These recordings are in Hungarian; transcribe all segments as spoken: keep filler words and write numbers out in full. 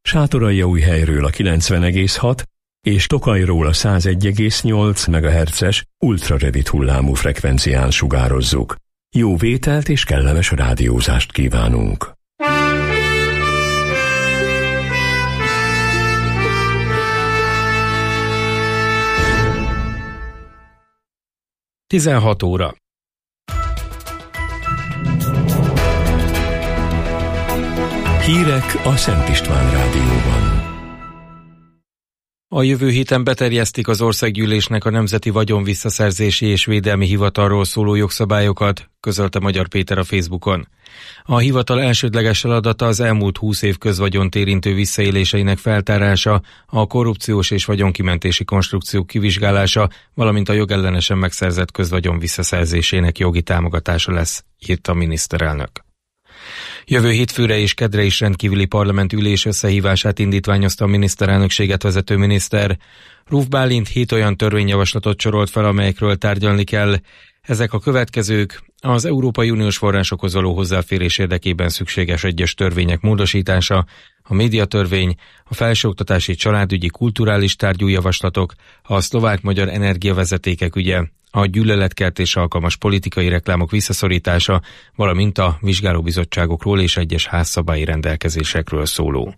Sátoraljaújhelyről a kilencven egész hat és Tokajról a százegy egész nyolc megahertzes ultraredit hullámú frekvencián sugározzuk. Jó vételt és kellemes rádiózást kívánunk! tizenhat óra. Hírek a Szent István Rádióban. A jövő héten beterjesztik az Országgyűlésnek a Nemzeti Vagyonvisszaszerzési és Védelmi Hivatalról szóló jogszabályokat, közölte Magyar Péter a Facebookon. A hivatal elsődleges feladata az elmúlt húsz év közvagyont érintő visszaéléseinek feltárása, a korrupciós és vagyonkimentési konstrukciók kivizsgálása, valamint a jogellenesen megszerzett közvagyon visszaszerzésének jogi támogatása lesz, írta a miniszterelnök. Jövő hétfőre és kedre is rendkívüli parlamentülés összehívását indítványozta a miniszterelnökséget vezető miniszter. Ruf Bálint hét olyan törvényjavaslatot sorolt fel, amelyekről tárgyalni kell. Ezek a következők: az Európai Uniós forrásokhoz való hozzáférés érdekében szükséges egyes törvények módosítása, a médiatörvény, a felsőoktatási, családügyi, kulturális tárgyú javaslatok, a szlovák-magyar energiavezetékek ügye, a gyűlöletkeltésre alkalmas politikai reklámok visszaszorítása, valamint a vizsgálóbizottságokról és egyes házszabályi rendelkezésekről szóló.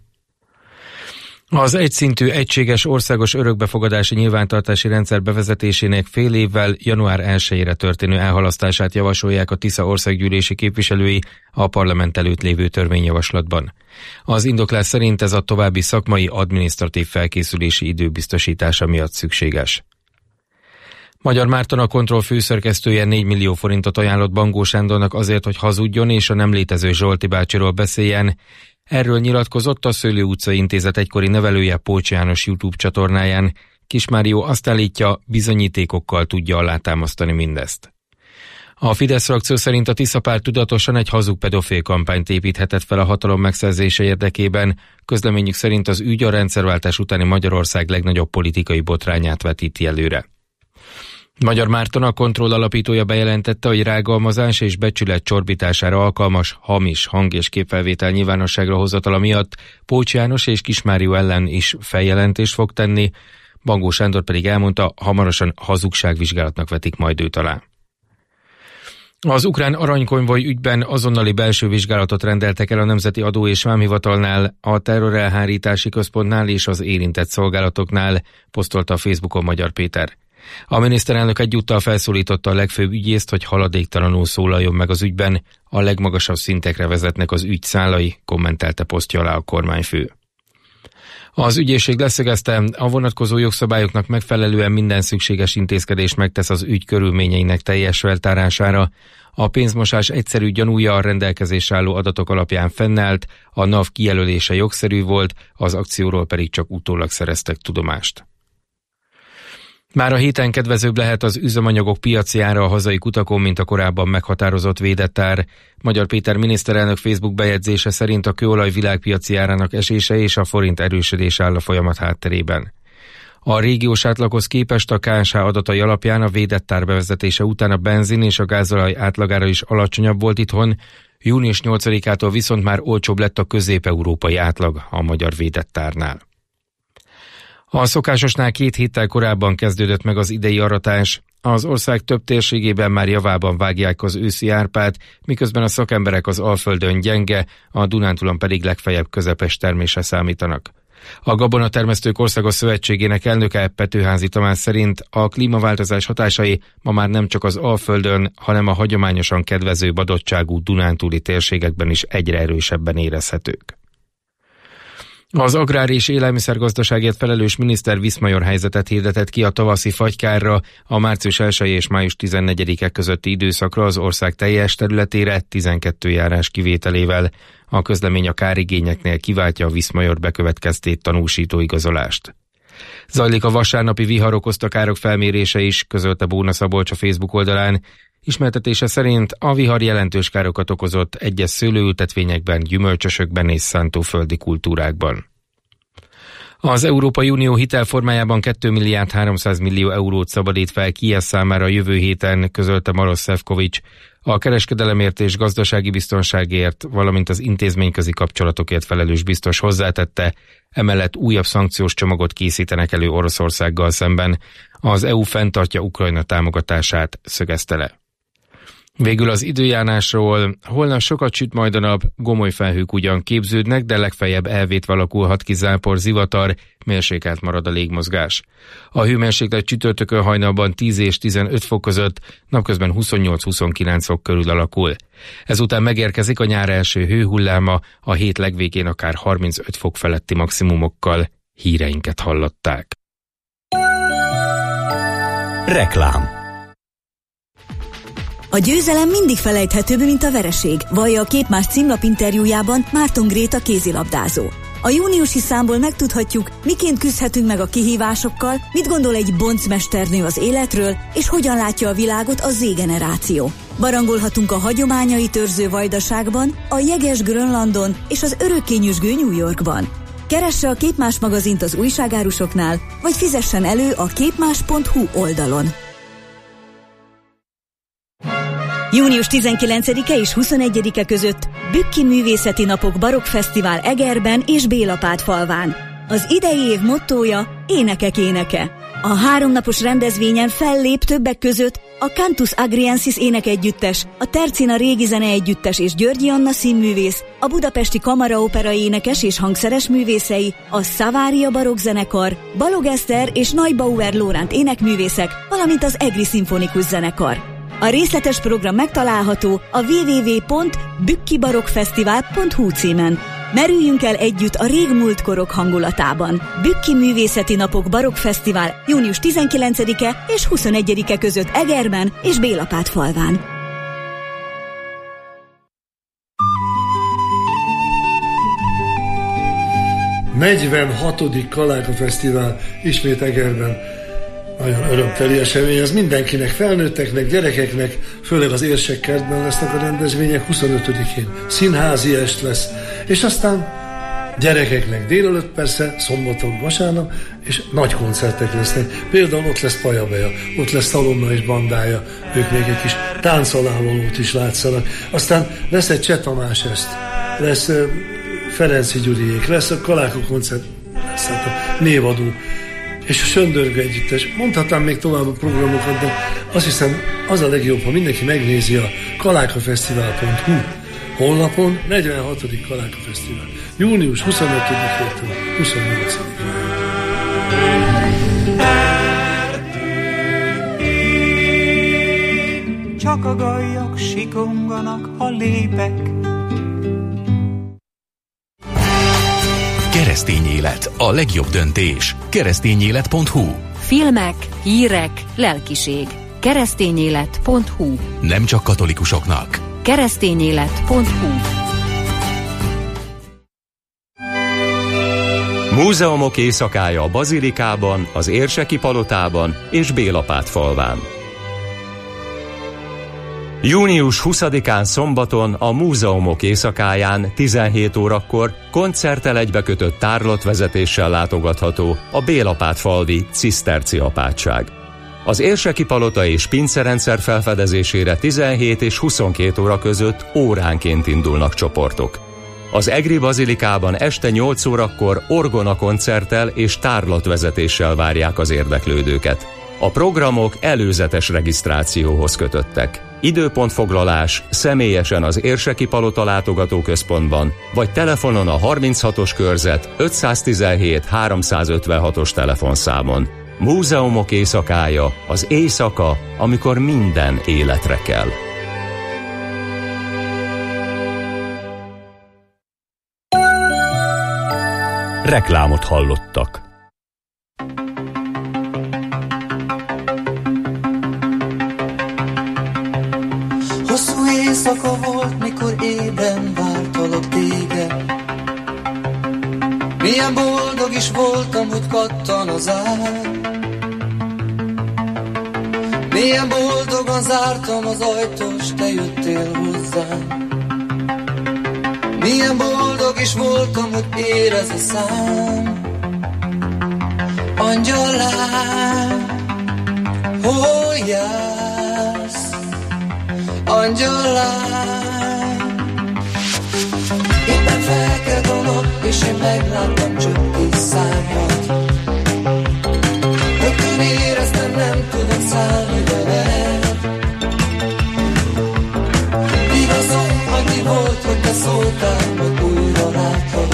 Az egyszintű, egységes országos örökbefogadási nyilvántartási rendszer bevezetésének fél évvel január elsejére történő elhalasztását javasolják a Tisza országgyűlési képviselői a parlament előtt lévő törvényjavaslatban. Az indoklás szerint ez a további szakmai adminisztratív felkészülési idő biztosítása miatt szükséges. Magyar Márton, a Kontroll főszerkesztője négy millió forintot ajánlott Bangó Sándornak azért, hogy hazudjon és a nem létező Zsolti bácsiról beszéljen. Erről nyilatkozott a Szőlő utcai intézet egykori nevelője, Pócs János YouTube csatornáján. Kismárió azt állítja, bizonyítékokkal tudja alátámasztani mindezt. A Fidesz frakció szerint a Tisza párt tudatosan egy hazug pedofil kampányt építhetett fel a hatalom megszerzése érdekében. Közleményük szerint az ügy a rendszerváltás utáni Magyarország legnagyobb politikai botrányát vetíti előre. Magyar Márton, a Kontroll alapítója bejelentette, hogy rágalmazás és becsület csorbítására alkalmas, hamis hang- és képfelvétel nyilvánosságra hozatala miatt Pócs János és Kismárió ellen is feljelentést fog tenni, Bangó Sándor pedig elmondta, hamarosan hazugságvizsgálatnak vetik majd őt alá. Az ukrán aranykonvoj ügyben azonnali belső vizsgálatot rendeltek el a Nemzeti Adó és Vámhivatalnál, a terrorelhárítási központnál és az érintett szolgálatoknál, posztolta a Facebookon Magyar Péter. A miniszterelnök egyúttal felszólította a legfőbb ügyészt, hogy haladéktalanul szólaljon meg az ügyben, a legmagasabb szintekre vezetnek az ügy szálai, kommentelte posztja alá a kormányfő. Az ügyészség leszögezte, a vonatkozó jogszabályoknak megfelelően minden szükséges intézkedést megtesz az ügy körülményeinek teljes feltárására. A pénzmosás egyszerű gyanúja a rendelkezésre álló adatok alapján fennállt, a NAV kijelölése jogszerű volt, az akcióról pedig csak utólag szereztek tudomást. Már a héten kedvezőbb lehet az üzemanyagok piaci ára a hazai kutakon, mint a korábban meghatározott védett ár. Magyar Péter miniszterelnök Facebook bejegyzése szerint a kőolaj világpiaci árának esése és a forint erősödés áll a folyamat hátterében. A régiós átlaghoz képest a ká es há adatai alapján a védett ár bevezetése után a benzin és a gázolaj átlagára is alacsonyabb volt itthon, június nyolcadikától viszont már olcsóbb lett a közép-európai átlag a magyar védett árnál. A szokásosnál két héttel korábban kezdődött meg az idei aratás. Az ország több térségében már javában vágják az őszi árpát, miközben a szakemberek az Alföldön gyenge, a Dunántúlon pedig legfeljebb közepes termésre számítanak. A Gabonatermesztők Országos Szövetségének elnöke, Petőházy Tamás szerint a klímaváltozás hatásai ma már nem csak az Alföldön, hanem a hagyományosan kedvező adottságú dunántúli térségekben is egyre erősebben érezhetők. Az agrár és élelmiszergazdaságért felelős miniszter Viszmajor helyzetet hirdetett ki a tavaszi fagykárra, a március elseje és május tizennegyedike közötti időszakra az ország teljes területére tizenkét járás kivételével. A közlemény a kárigényeknél kiváltja a Viszmajor bekövetkeztét tanúsító igazolást. Zajlik a vasárnapi vihar okozta károk felmérése is, közölte Bóna Szabolcs a Facebook oldalán. Ismertetése szerint a vihar jelentős károkat okozott egyes szőlőültetvényekben, gyümölcsösökben és szántóföldi kultúrákban. Az Európai Unió hitelformájában két milliárd háromszáz millió eurót szabadít fel Kijeve számára a jövő héten, közölte Marosz Sefcovic. A kereskedelemért és gazdasági biztonságért, valamint az intézményközi kapcsolatokért felelős biztos hozzátette, emellett újabb szankciós csomagot készítenek elő Oroszországgal szemben. Az é u fenntartja Ukrajna támogatását, szögezte le. Végül az időjárásról. Holnap sokat süt majd a nap, gomoly felhők ugyan képződnek, de legfeljebb elvétve alakulhat ki zápor, zivatar, mérsékelt marad a légmozgás. A hőmérséklet csütörtökön hajnalban tíz és tizenöt fok között, napközben huszonnyolc-huszonkilenc fok körül alakul. Ezután megérkezik a nyár első hőhulláma, a hét legvégén akár harmincöt fok feletti maximumokkal. Híreinket hallották. Reklám. A győzelem mindig felejthetőbb, mint a vereség, vallja a Képmás címlap interjújában Márton Gréta kézilabdázó. A júniusi számból megtudhatjuk, miként küzdhetünk meg a kihívásokkal, mit gondol egy boncmesternő az életről, és hogyan látja a világot a Z-generáció. Barangolhatunk a hagyományait őrző Vajdaságban, a jeges Grönlandon és az örökkényüzsgő New Yorkban. Keresse a Képmás magazint az újságárusoknál, vagy fizessen elő a képmás pont hu oldalon. június tizenkilencedike és huszonegyedike között Bükki Művészeti Napok Barokk Fesztivál Egerben és Bélapátfalván. Az idei év mottója Énekek éneke. A háromnapos rendezvényen fellép többek között a Cantus Agriensis énekegyüttes, a Tercina Régi Zeneegyüttes és Györgyi Anna színművész, a Budapesti Kamaraopera énekes és hangszeres művészei, a Szavária Barokk Zenekar, Balog Eszter és Neubauer Lóránt énekművészek, valamint az Egri Szimfonikus Zenekar. A részletes program megtalálható a double-u double-u double-u pont bükki barokkfesztivál pont hu címen. Merüljünk el együtt a régmúlt korok hangulatában. Bükki Művészeti Napok Barokk Fesztivál június tizenkilencedike és huszonegyedike között Egerben és Bélapátfalván. negyvenhatodik Kaláka Fesztivál ismét Egerben. Nagyon örömteli esemény, ez mindenkinek, felnőtteknek, gyerekeknek, főleg az Érsekkertben lesznek a rendezvények, huszonötödikén színházi est lesz, és aztán gyerekeknek délelőtt persze, szombaton, vasárnap, és nagy koncertek lesznek. Például ott lesz Pajabeja, ott lesz Szalonna és bandája, ők még egy kis táncalávalót is látszanak. Aztán lesz egy Cseh Tamás est, lesz uh, Ferenci Gyuriék, lesz a Kaláka koncert, lesz hát a névadó, és a Söndörgő Együttes. Mondhatnám még tovább a programokat, de azt hiszem, az a legjobb, ha mindenki megnézi a kalákafesztivál pont hu honlapon, negyvenhatodik Kaláka Fesztivál. június huszonötödikétől huszonnyolcadikáig. Csak a gajak sikonganak, ha lépek. Keresztény élet, a legjobb döntés. keresztényélet pont hu. Filmek, hírek, lelkiség. keresztényélet pont hu. Nem csak katolikusoknak. keresztényélet pont hu. Múzeumok éjszakája a Bazilikában, az Érseki Palotában és Bélapátfalván. június huszadikán szombaton a Múzeumok éjszakáján tizenhét órakor koncerttel egybekötött tárlatvezetéssel látogatható a Bélapátfalvi Ciszterci apátság. Az Érseki Palota és pincerendszer felfedezésére tizenhét és huszonkét óra között óránként indulnak csoportok. Az Egri Bazilikában este nyolc órakor orgona koncerttel és tárlatvezetéssel várják az érdeklődőket. A programok előzetes regisztrációhoz kötöttek. Időpontfoglalás személyesen az Érseki Palota látogatóközpontban, vagy telefonon a harminchatos körzet ötszáztizenhét háromszázötvenhatos telefonszámon. Múzeumok éjszakája, az éjszaka, amikor minden életre kell. Reklámot hallottak. Hosszú éjszaka volt, mikor ébren vártalak téged. Milyen boldog is voltam, hogy kattan az ár. Milyen boldogan zártam az ajtót, s te jöttél hozzám. Milyen boldog is voltam, hogy érez a szám. Angyalám, hol jársz? Angyalám, éppen felkelt a nap, és én megláttam csöpkész szárnyat. Rögtön éreztem, nem tudok szállni veled. Igazam annyi volt, hogy te szóltál, hogy újra látlak.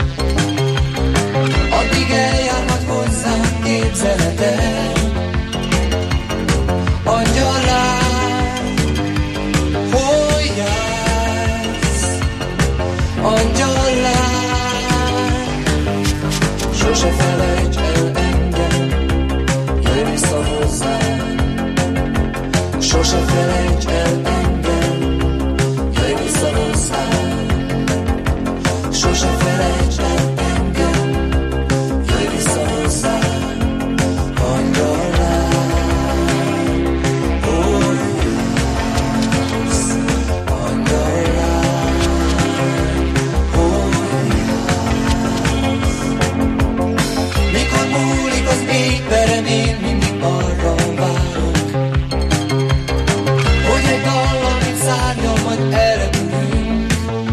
Addig eljárhat hozzám képzeleted. Angyalám, hol jársz? Angyalám, sose felejts el engem, jöjj vissza hozzám. Sose felejts el engem, jöjj vissza hozzám. Sose felejts el engem, jöjj vissza hozzám. Angyalám, hol jársz? Angyalám, hol jársz? Mikor múlik az égperem, én mindig arra várok, hogy egy dal, amit szárnyal, majd elrepülünk.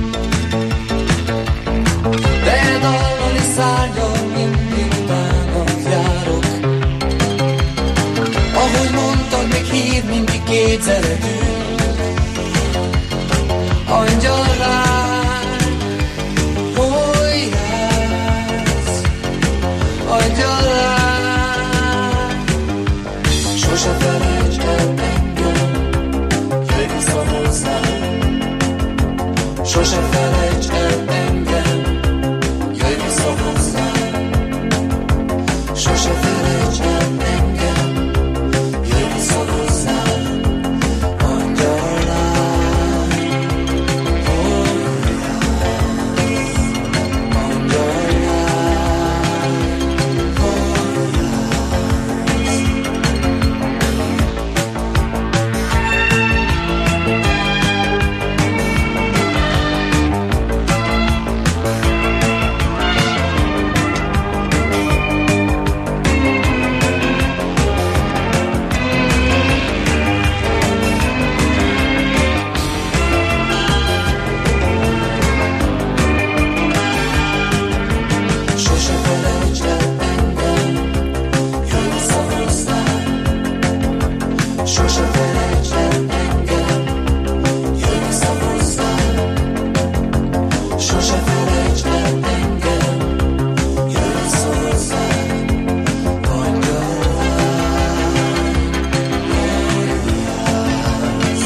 De dallal és szárnyal mindig utána járok. Ahogy mondtad, még hív mindig kétszeredünk. Angyalám, hol jársz? Angyalám, sose felejts el engem, jöjj vissza hozzám. Sose felejts el engem, jöjj vissza hozzám. Sose felejts el engem, jöjj vissza hozzám. Angyalám, hol jársz? Angyalám, hol Sose felejts el engem, jöjj vissza hozzám. Sose felejts el engem, jöjj vissza hozzám. Sose felejts el engem, jöjj vissza hozzám. Angyalám, hol jársz?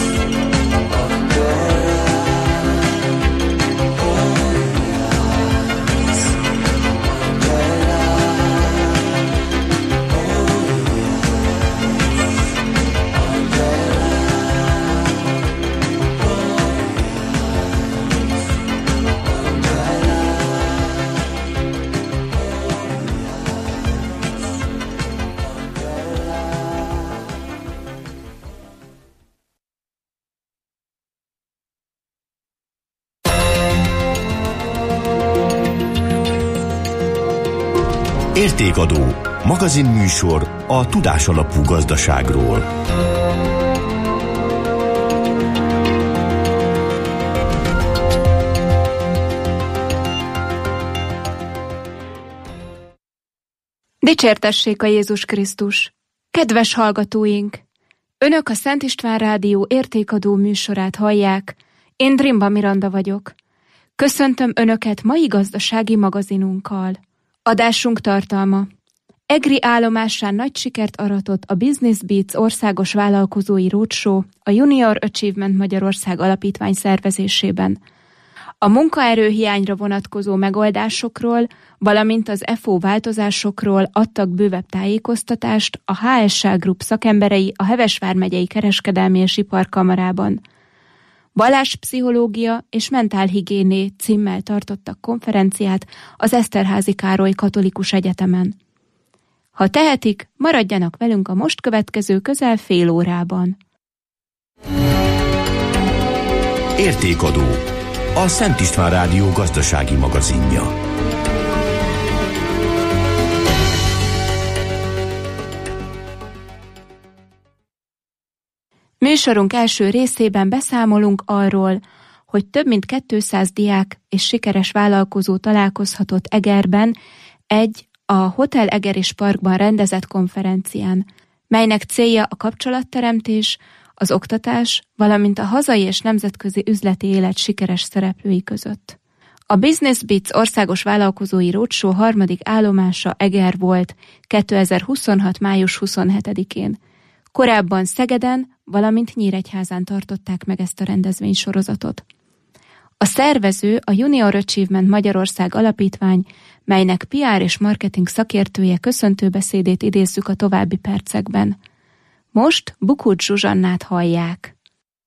Angyalám, hol jársz? Értékadó, magazinműsor a tudásalapú gazdaságról. Dicsértessék a Jézus Krisztus! Kedves hallgatóink! Önök a Szent István Rádió értékadó műsorát hallják, én Drimba Miranda vagyok. Köszöntöm Önöket mai gazdasági magazinunkkal. Adásunk tartalma: Egri állomásán nagy sikert aratott a Business Beats országos vállalkozói roadshow a Junior Achievement Magyarország Alapítvány szervezésében. A munkaerőhiányra vonatkozó megoldásokról, valamint az e f o változásokról adtak bővebb tájékoztatást a há es á Group szakemberei a Heves vármegyei Kereskedelmi és Iparkamarában. Valláspszichológia és mentálhigiéné címmel tartottak konferenciát az Eszterházy Károly Katolikus Egyetemen. Ha tehetik, maradjanak velünk a most következő közel fél órában. Értékadó, a Szent István Rádió gazdasági magazinja. Műsorunk első részében beszámolunk arról, hogy több mint kétszáz diák és sikeres vállalkozó találkozhatott Egerben egy a Hotel Eger és Parkban rendezett konferencián, melynek célja a kapcsolatteremtés, az oktatás, valamint a hazai és nemzetközi üzleti élet sikeres szereplői között. A Business Beats országos vállalkozói roadshow harmadik állomása Eger volt kétezer-huszonhat. május huszonhetedikén. Korábban Szegeden, valamint Nyíregyházán tartották meg ezt a rendezvénysorozatot. A szervező a Junior Achievement Magyarország Alapítvány, melynek pé er és marketing szakértője köszöntőbeszédét idézzük a további percekben. Most Bukucs Zsuzsannát hallják.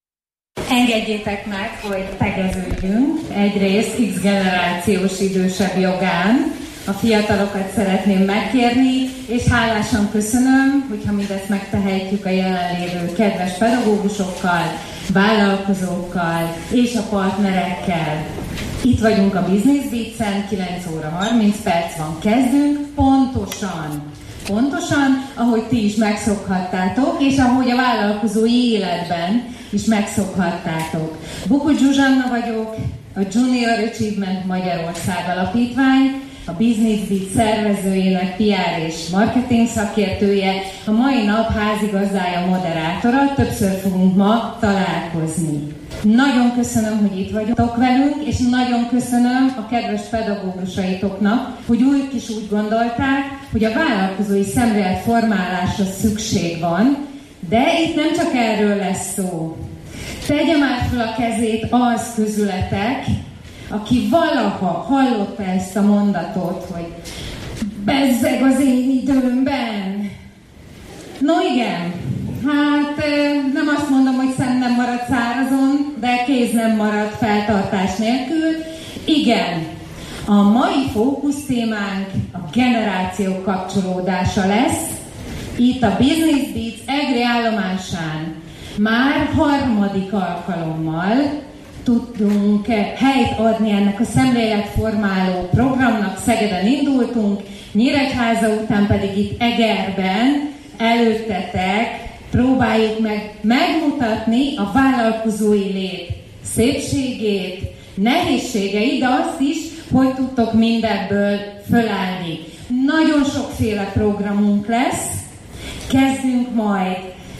Engedjétek meg, hogy tegeződjünk. Egyrészt X-generációs idősebb jogán. A fiatalokat szeretném megkérni, és hálásan köszönöm, hogyha mindezt megtehetjük a jelenlévő kedves pedagógusokkal, vállalkozókkal és a partnerekkel. Itt vagyunk a Business Beats-en, kilenc óra harminc perc van, kezdünk, pontosan, pontosan, ahogy ti is megszokhattátok, és ahogy a vállalkozói életben is megszokhattátok. Bukucs Zsuzsanna vagyok, a Junior Achievement Magyarország Alapítvány, a Business Beats szervezőjének pé er és marketing szakértője, a mai nap házigazdája, moderátora, többször fogunk ma találkozni. Nagyon köszönöm, hogy itt vagytok velünk, és nagyon köszönöm a kedves pedagógusaitoknak, hogy ők is úgy gondolták, hogy a vállalkozói szemlélet formálásra szükség van, de itt nem csak erről lesz szó. Tegye már fel a kezét az közületek, aki valaha hallotta ezt a mondatot, hogy bezzeg az én időmben. No igen, hát nem azt mondom, hogy szem nem marad szárazon, de kéz nem marad feltartás nélkül. Igen, a mai fókusztémánk a generációk kapcsolódása lesz. Itt a Business Beats Egri állomásán már harmadik alkalommal tudtunk helyt adni ennek a szemléletformáló programnak. Szegeden indultunk, Nyíregyháza után pedig itt Egerben előttetek próbáljuk meg megmutatni a vállalkozói lét szépségét, nehézségeit, de azt is, hogy tudtok mindebből fölállni. Nagyon sokféle programunk lesz, kezdünk majd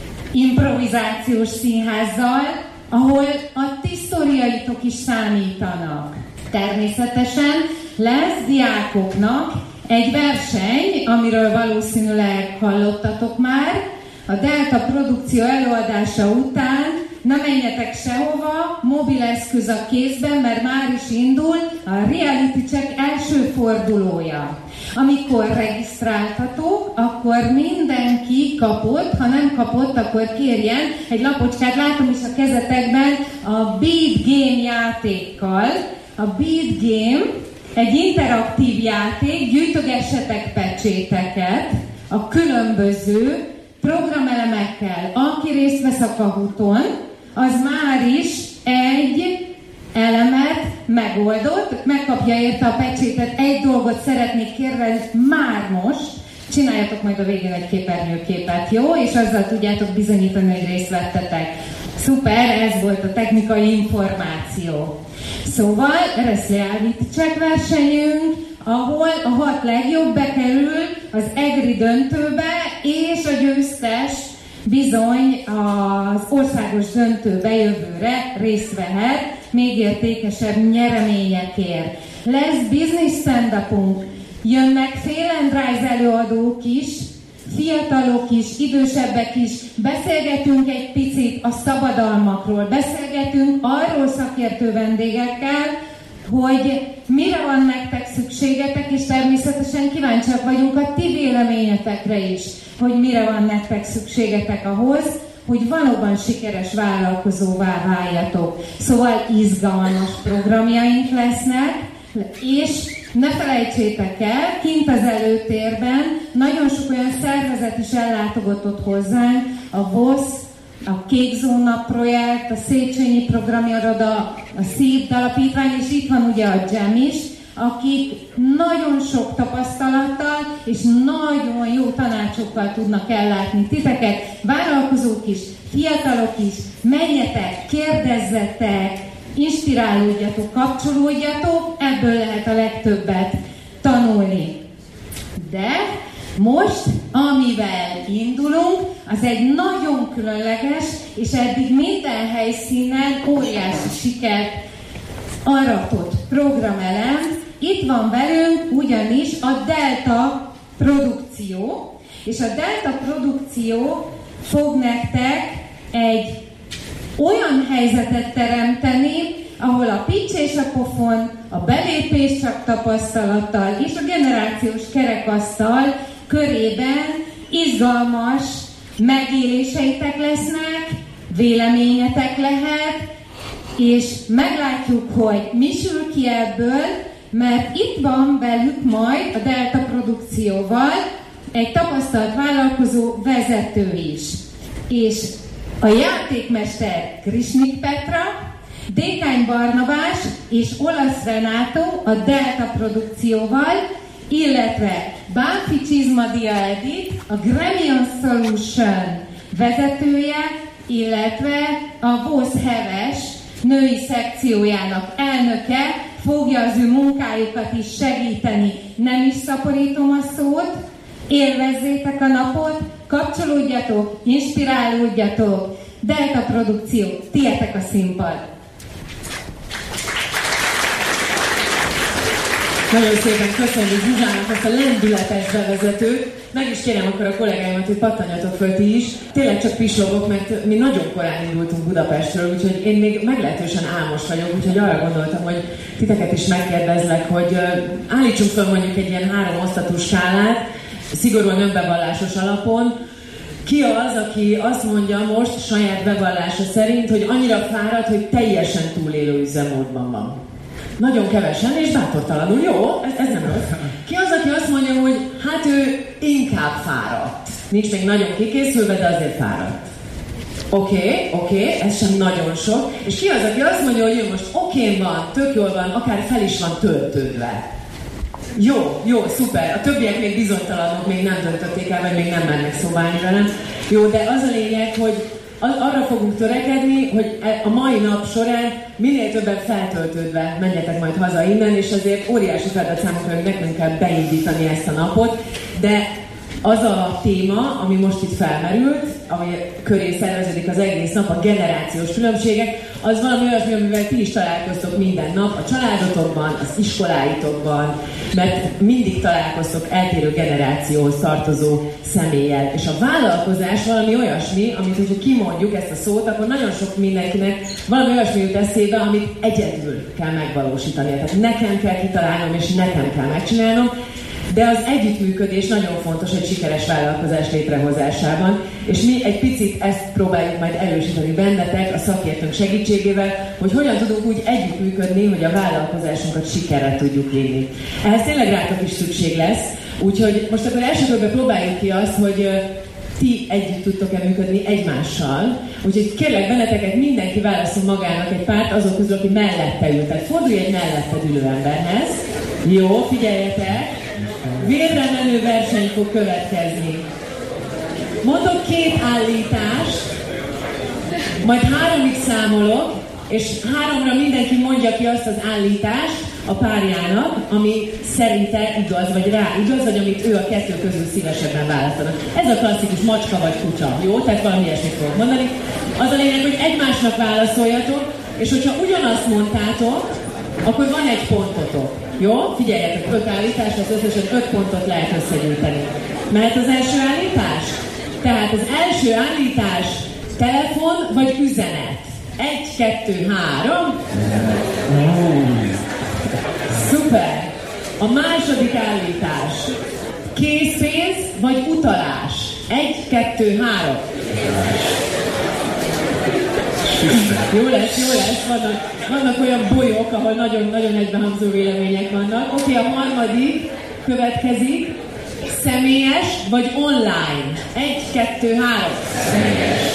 improvizációs színházzal, ahol a ti sztoriaitok is számítanak. Természetesen lesz diákoknak egy verseny, amiről valószínűleg hallottatok már. A Delta produkció előadása után ne menjetek sehova, mobileszköz a kézben, mert már is indul a Reality Check első fordulója. Amikor regisztráltatok, akkor mindenki kapott, ha nem kapott, akkor kérjen egy lapocskát, látom is a kezetekben, a Beat Game játékkal. A Beat Game egy interaktív játék, gyűjtögessetek pecséteket a különböző programelemekkel. Aki részt vesz a Kahooton, az már is egy elemet megoldott, megkapja érte a pecsétet. Egy dolgot szeretnék kérni már most, csináljatok majd a végén egy képernyőképet, jó? És azzal tudjátok bizonyítani, hogy részt vettetek. Szuper, ez volt a technikai információ. Szóval lesz reality check versenyünk, ahol a hat legjobb bekerül az Egri döntőbe, és a győztes bizony az országos döntőbe jövőre részt vehet, még értékesebb nyereményekért. Lesz business stand-upunk, jönnek fél-and-rise előadók is, fiatalok is, idősebbek is, beszélgetünk egy picit a szabadalmakról, beszélgetünk arról szakértő vendégekkel, hogy mire van nektek szükségetek, és természetesen kíváncsiak vagyunk a ti véleményetekre is, hogy mire van nektek szükségetek ahhoz, hogy valóban sikeres vállalkozóvá váljatok. Szóval izgalmas programjaink lesznek, és ne felejtsétek el, kint az előtérben nagyon sok olyan szervezet is ellátogatott hozzánk, a vosz, a Kék Zóna projekt, a Széchenyi Programiroda, a Szív Alapítvány, és itt van ugye a Jam is, akik nagyon sok tapasztalattal és nagyon jó tanácsokkal tudnak ellátni titeket, vállalkozók is, fiatalok is, menjetek, kérdezzetek, inspirálódjatok, kapcsolódjatok, ebből lehet a legtöbbet tanulni. De most, amivel indulunk, az egy nagyon különleges, és eddig minden helyszínen óriási sikert aratott programelem. Itt van velünk ugyanis a Delta Produkció, és a Delta Produkció fog nektek egy olyan helyzetet teremteni, ahol a pitch és a pofon, a belépés csak tapasztalattal és a generációs kerekasztal körében izgalmas megéléseitek lesznek, véleményetek lehet, és meglátjuk, hogy mi sül ki ebből, mert itt van velük majd a Delta Produkcióval egy tapasztalt vállalkozó vezető is. És a játékmester Krisnik Petra, Dékány Barnabás és Olasz Renátó a Delta Produkcióval, illetve Bánfi Csizmadia Edith, a Gremion Solution vezetője, illetve a Vosz Heves női szekciójának elnöke fogja az ő munkájukat is segíteni. Nem is szaporítom a szót, élvezzétek a napot, kapcsolódjatok, inspirálódjatok. Delta Produkció, tietek a színpad! Nagyon szépen köszönjük Zsuzsának ezt a lendületes bevezetőt. Meg is kérem akkor a kollégáimat, hogy pattanjatok föl ti is. Tényleg csak pislogok, mert mi nagyon korán indultunk Budapestről, úgyhogy én még meglehetősen álmos vagyok, úgyhogy arra gondoltam, hogy titeket is megkérdezlek, hogy állítsunk föl mondjuk egy ilyen három osztatú skálát, szigorúan önbevallásos alapon. Ki az, aki azt mondja most saját bevallása szerint, hogy annyira fáradt, hogy teljesen túlélő üzemmódban van? Nagyon kevesen, és bátortalanul. Jó, ez, ez nem rossz. Ki az, aki azt mondja, hogy hát ő inkább fáradt. Nincs még nagyon kikészülve, de azért fáradt. Oké, okay, oké, okay, ez sem nagyon sok. És ki az, aki azt mondja, hogy ő most okén van, tök jól van, akár fel is van töltődve. Jó, jó, szuper. A többiek még bizonytalanok, még nem döntötték el, vagy még nem mennek szobálni velem. Jó, de az a lényeg, hogy arra fogunk törekedni, hogy a mai nap során minél többen feltöltődve menjetek majd haza innen, és azért óriási feladat számunkra, hogy nekünk kell beindítani ezt a napot, de az a téma, ami most itt felmerült, ami köré szerveződik az egész nap, a generációs különbségek, az valami olyasmi, amivel ti is találkoztok minden nap, a családotokban, az iskoláitokban, mert mindig találkoztok eltérő generációhoz tartozó személlyel. És a vállalkozás valami olyasmi, amit hogyha kimondjuk ezt a szót, akkor nagyon sok mindenkinek valami olyasmi jut eszébe, amit egyedül kell megvalósítani. Tehát nekem kell kitalálnom, és nekem kell megcsinálnom. De az együttműködés nagyon fontos egy sikeres vállalkozás létrehozásában, és mi egy picit ezt próbáljuk majd erősíteni bennetek a szakértőnk segítségével, hogy hogyan tudunk úgy együttműködni, hogy a vállalkozásunkat sikerre tudjuk vinni. Ehhez tényleg rátok is szükség lesz, úgyhogy most akkor első körben próbáljuk ki azt, hogy ti együtt tudtok-e működni egymással. Úgyhogy kérlek benneteket, mindenki válaszol magának egy párt azok közül, aki mellette ül. Tehát fordulj egy melletted ülő emberhez. Jó, figyeljetek! Vérre menő verseny fog következni. Mondok két állítást, majd háromig számolok, és háromra mindenki mondja ki azt az állítást a párjának, ami szerinte igaz, vagy rá igaz, vagy amit ő a kettő közül szívesebben választanak. Ez a klasszikus macska vagy kutya, jó? Tehát valami ilyesmit fogok mondani. Az a lényeg, hogy egymásnak válaszoljatok, és hogyha ugyanazt mondtátok, akkor van egy pontotok. Jó? Figyeljetek, öt állítás, az összesen öt pontot lehet összegyűjteni. Mehet az első állítás? Tehát az első állítás telefon vagy üzenet? Egy, kettő, három. Szuper! A második állítás. Készpénz vagy utalás? Egy, kettő, három. Jó lesz, jó lesz. Vannak, vannak olyan bolyok, ahol nagyon-nagyon egybehangzó vélemények vannak. Oké, a harmadik következik. Személyes vagy online? Egy, kettő, három. Személyes.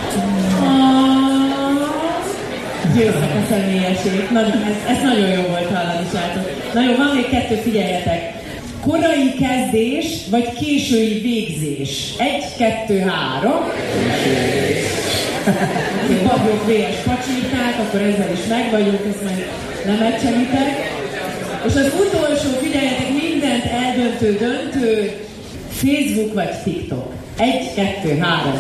Győztek a személyeség. Nagyon, ez, ez nagyon jó volt hallani, srácok. Na jó, van még kettő, figyeljetek. Korai kezdés, vagy késői végzés? Egy, kettő, három. Babrok vé es pacsinták, akkor ezzel is meg vagyunk, ezt meg nem ecsenítek. És az utolsó, figyeljetek, mindent eldöntő döntő, Facebook vagy TikTok? Egy, kettő, három.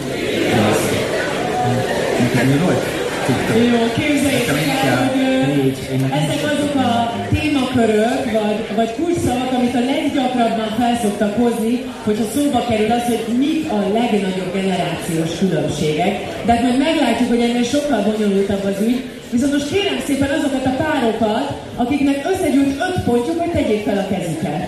Mi volt? Jó, képzeljétek el, hogy ezek azok a témakörök, vagy, vagy kulcsszavak, amit a leggyakrabban felszoktak hozni, hogyha szóba kerül az, hogy mik a legnagyobb generációs különbségek. De hát majd meglátjuk, hogy ennél sokkal bonyolultabb az ügy. Viszont most kérem szépen azokat a párokat, akiknek összegyűlt öt pontjuk, hogy tegyék fel a kezüket.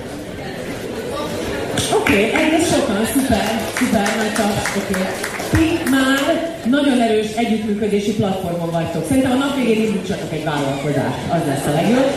Oké, okay, egész sokan, szuper, szuper, nagy taps, oké. Okay. Ti már nagyon erős együttműködési platformon vagytok. Szerintem a nap végén indítsatok egy vállalkozást, az lesz a legjobb.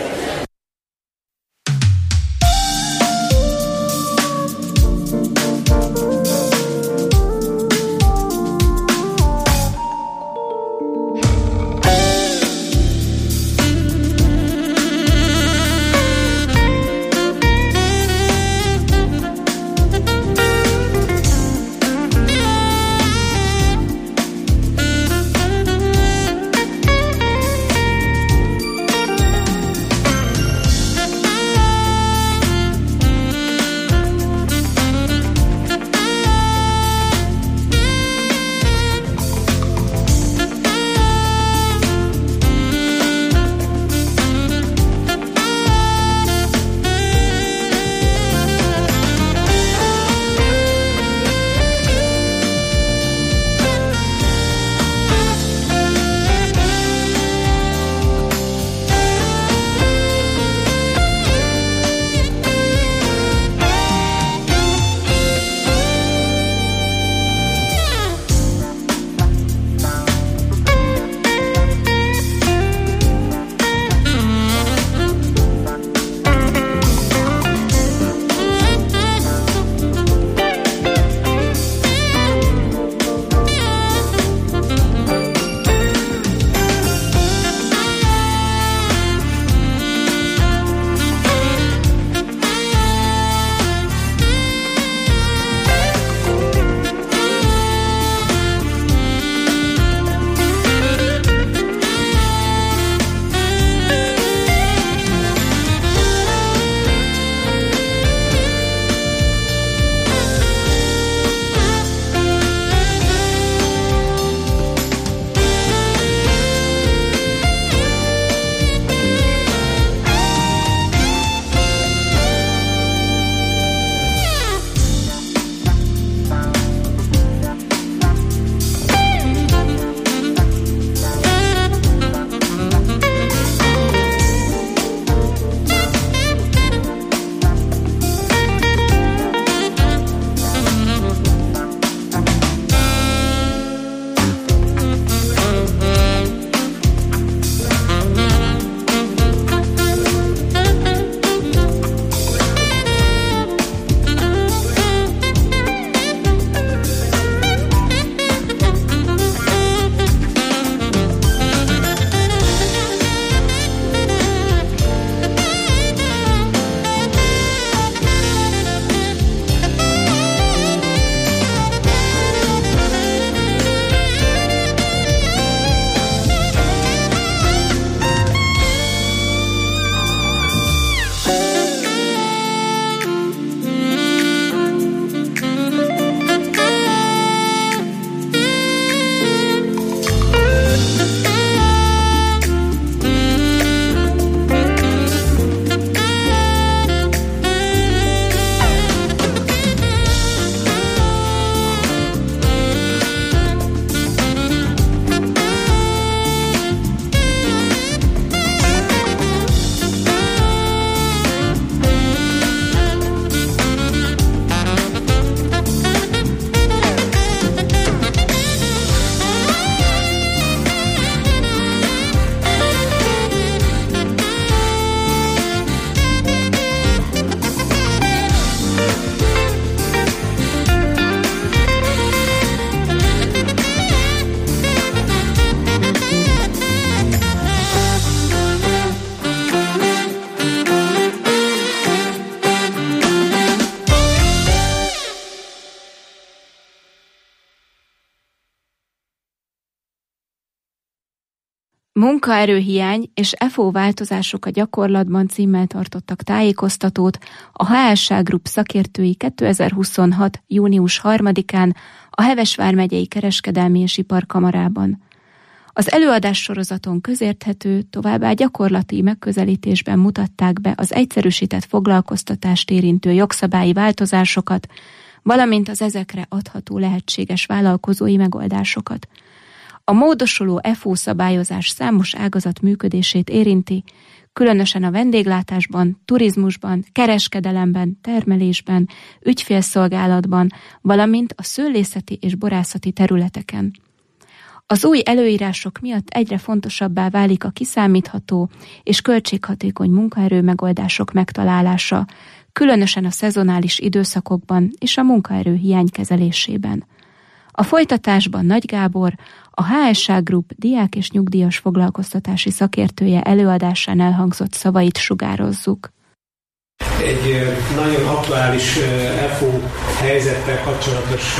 Munkaerőhiány és e f o változások a gyakorlatban címmel tartottak tájékoztatót a há es á Group szakértői kétezer-huszonhat. június harmadikán a Hevesvár megyei kereskedelmi és iparkamarában. Az előadás sorozaton közérthető, továbbá gyakorlati megközelítésben mutatták be az egyszerűsített foglalkoztatást érintő jogszabályi változásokat, valamint az ezekre adható lehetséges vállalkozói megoldásokat. A módosuló e f o szabályozás számos ágazat működését érinti, különösen a vendéglátásban, turizmusban, kereskedelemben, termelésben, ügyfélszolgálatban, valamint a szőlészeti és borászati területeken. Az új előírások miatt egyre fontosabbá válik a kiszámítható és költséghatékony munkaerő megoldások megtalálása, különösen a szezonális időszakokban és a munkaerő hiány kezelésében. A folytatásban Nagy Gábor, a há es á Group diák és nyugdíjas foglalkoztatási szakértője előadásán elhangzott szavait sugározzuk. Egy nagyon aktuális e f o helyzettel kapcsolatos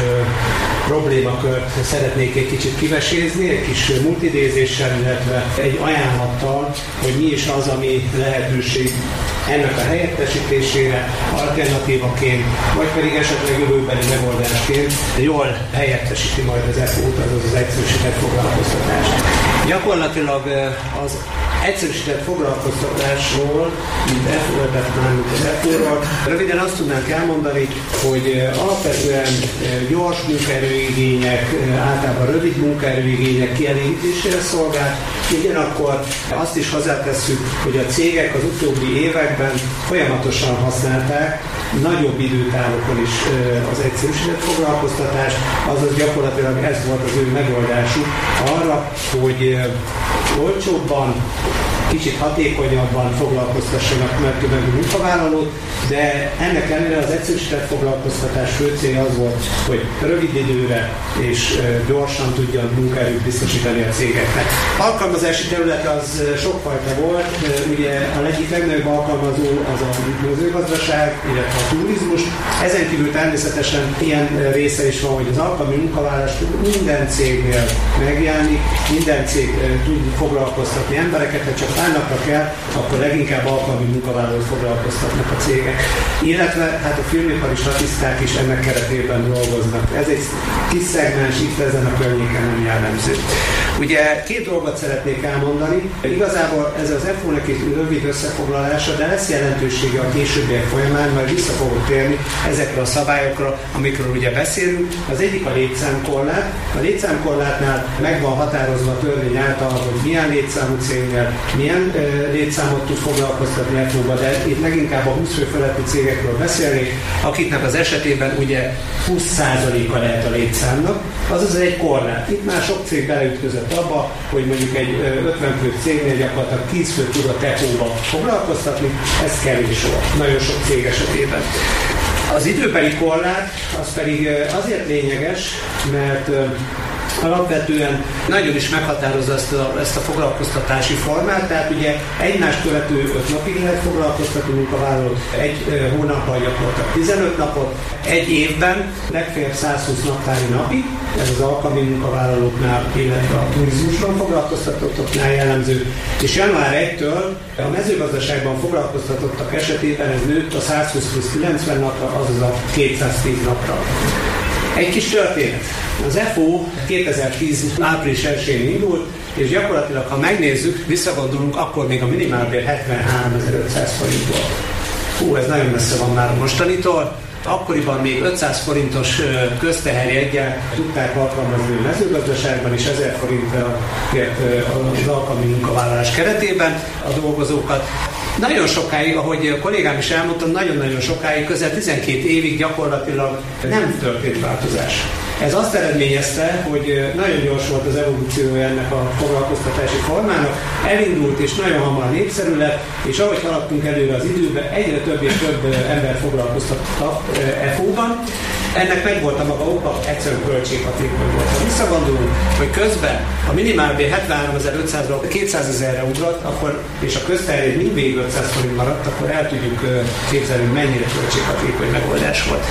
problémakört szeretnék egy kicsit kivesézni, egy kis multidézéssel, illetve egy ajánlattal, hogy mi is az, ami lehetőség ennek a helyettesítésére, alternatívaként, vagy pedig esetleg jövőbeni megoldásként jól helyettesíti majd az e f o-t, azaz az egyszerűsített foglalkoztatást. Gyakorlatilag az egyszerűsített foglalkoztatásról, mint e f o, tehát már mint az e f o-ról, röviden azt tudnánk elmondani, hogy alapvetően gyors munkaerőigények, általában rövid munkaerőigények kielégítésére szolgál, ugyanakkor azt is hozzátesszük, hogy a cégek az utóbbi években folyamatosan használták nagyobb időtávokon is az egyszerűsített foglalkoztatást, azaz gyakorlatilag ez volt az ő megoldásuk arra, hogy olcsóbban, kicsit hatékonyabban foglalkoztassanak meg tömegű munkavállalót, de ennek ellenére az egyszerűsített foglalkoztatás fő célja az volt, hogy rövid időre és gyorsan tudjon munkaerőt biztosítani a cégeknek. Alkalmazási terület az sokfajta volt, ugye a egyik legnagyobb alkalmazó az a mezőgazdaság, illetve a turizmus. Ezen kívül természetesen ilyen része is van, hogy az alkalmi munkavállalás minden cégnél megjelenik, minden cég tud foglalkoztatni embereket, ha csak pár napra kell, akkor leginkább alkalmi munkavállalót foglalkoztatnak a cégek. Illetve hát a filmipari statiszták is ennek keretében dolgoznak. Ez egy kis szegmens, itt ezen a környéken nem jellemző. Ugye két dolgot szeretnék elmondani. Igazából ez az e f o-nek egy rövid összefoglalása, de lesz jelentősége a későbbiek folyamán, majd vissza fogok térni ezekre a szabályokra, amikről ugye beszélünk. Az egyik a létszámkorlát. A létszámkorlátnál meg van határozva a törvény által, hogy milyen létszámú cégnél milyen uh, létszámot tud foglalkoztatni e f o-ba, de itt leginkább a húsz fő feletti cégekről beszélnék, akiknek az esetében ugye húsz százaléka lehet a létszámnak, azaz egy korlát. Itt már sok cég beleütközött abba, hogy mondjuk egy ötven fő cégnél gyakorlatilag tíz fő tud a e f o-ba foglalkoztatni, ez kevés volt, nagyon sok cég esetében. Az időbeli korlát az pedig azért lényeges, mert alapvetően nagyon is meghatározza ezt a, ezt a foglalkoztatási formát, tehát ugye egymást követő öt napig lehet foglalkoztatni munkavállalót, egy e, hónappal gyakorlatilag tizenöt napot, egy évben legfeljebb száz húsz naptári napig, ez az alkalmi munkavállalóknál, illetve a turizmusban foglalkoztatottoknál jellemző, és január elsejétől a mezőgazdaságban foglalkoztatottak esetében ez nőtt a száz húsz plusz kilencven napra, azaz a kétszáztíz napra. Egy kis történet. Az e f o kétezer-tíz április elsején indult, és gyakorlatilag, ha megnézzük, visszagondolunk, akkor még a minimálbér hetvenháromezer-ötszáz forint volt. Hú, ez nagyon messze van már a mostanitól. Akkoriban még ötszáz forintos közteherjeggyel tudták alkalmazni a mezőgazdaságban, és ezer forintra az alkalmi munkavállalás keretében a dolgozókat. Nagyon sokáig, ahogy a kollégám is elmondta, nagyon-nagyon sokáig, közel tizenkét évig gyakorlatilag nem történt változás. Ez azt eredményezte, hogy nagyon gyors volt az evolúciója ennek a foglalkoztatási formának, elindult és nagyon hamar népszerű lett, és ahogy haladtunk előre az időben, egyre több és több ember foglalkoztattak e f o-ban. Ennek meg volt a maga oka, egyszerűen költséghatékony volt. Ha visszagondolunk, hogy közben a minimálbér hetvenháromezer-ötszázról kétszázezerre ugrott, akkor, és a közterjed mindvégig ötszáz forint maradt, akkor el tudjuk képzelni, mennyire költséghatékony megoldás volt.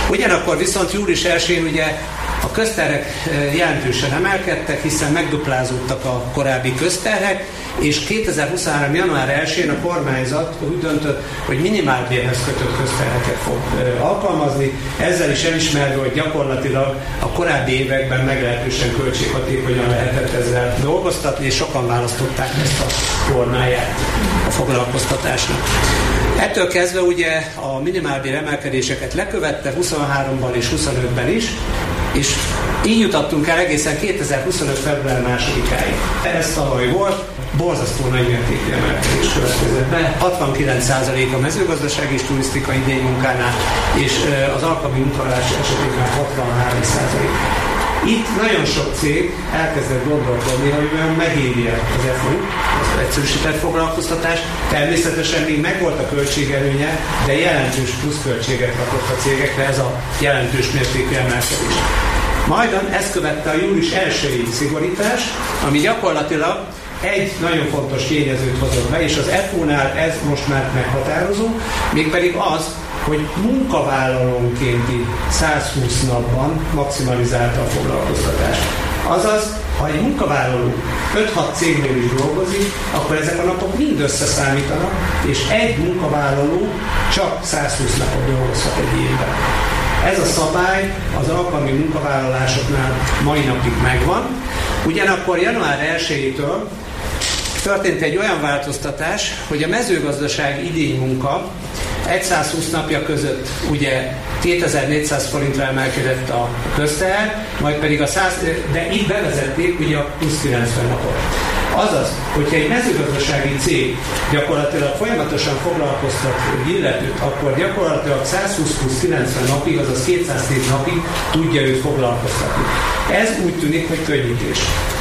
Ugyanakkor viszont július elsején ugye a közterhek jelentősen emelkedtek, hiszen megduplázódtak a korábbi közterhek, és kétezer-huszonhárom. január elsején a kormányzat úgy döntött, hogy minimálbérhez kötött közterheket fog alkalmazni, ezzel is elismerve, hogy gyakorlatilag a korábbi években meglehetősen költséghatékonyan lehetett ezzel dolgoztatni, és sokan választották ezt a formáját a foglalkoztatásnak. Ettől kezdve ugye a minimálbér emelkedéseket lekövette huszonháromban és huszonötben is, és így jutottunk el egészen kétezer-huszonöt. február másodikáig. Ez tavaly volt, borzasztó nagy mértékű emelkedés következett be, hatvankilenc százalék a mezőgazdasági és turisztikai idénymunkánál, és az alkalmi munkavállalás esetében hatvanhárom százalék. Itt nagyon sok cég elkezdett gondolkodni, hogy olyan megéri az e ef u, az egyszerűsített foglalkoztatás. Természetesen még megvolt a költségelőnye, de jelentős pluszköltséget rakott a cégekre ez a jelentős mértékű emelkedés. Majdan ezt követte a július elsejei szigorítás, ami gyakorlatilag egy nagyon fontos tényezőt hozott be, és az e ef u-nál ez most már meghatározó, mégpedig az, hogy munkavállalónkénti százhúsz napban maximalizálta a foglalkoztatást. Azaz, ha egy munkavállaló öt-hat cégnél is dolgozik, akkor ezek a napok mind összeszámítanak, és egy munkavállaló csak százhúsz napot dolgozhat egy évben. Ez a szabály az alkalmi munkavállalásoknál mai napig megvan. Ugyanakkor január elsejétől történt egy olyan változtatás, hogy a mezőgazdasági idénymunka százhúsz napja között ugye kétezer-négyszáz forintra emelkedett a közteher, majd pedig a száz, de itt bevezették ugye a plusz kilencven napot. Azaz, hogyha egy mezőgazdasági cég gyakorlatilag folyamatosan foglalkoztat illetőt, akkor gyakorlatilag százhúsz plusz kilencven napig, azaz kétszázhét napig tudja őt foglalkoztatni. Ez úgy tűnik, hogy könnyítés.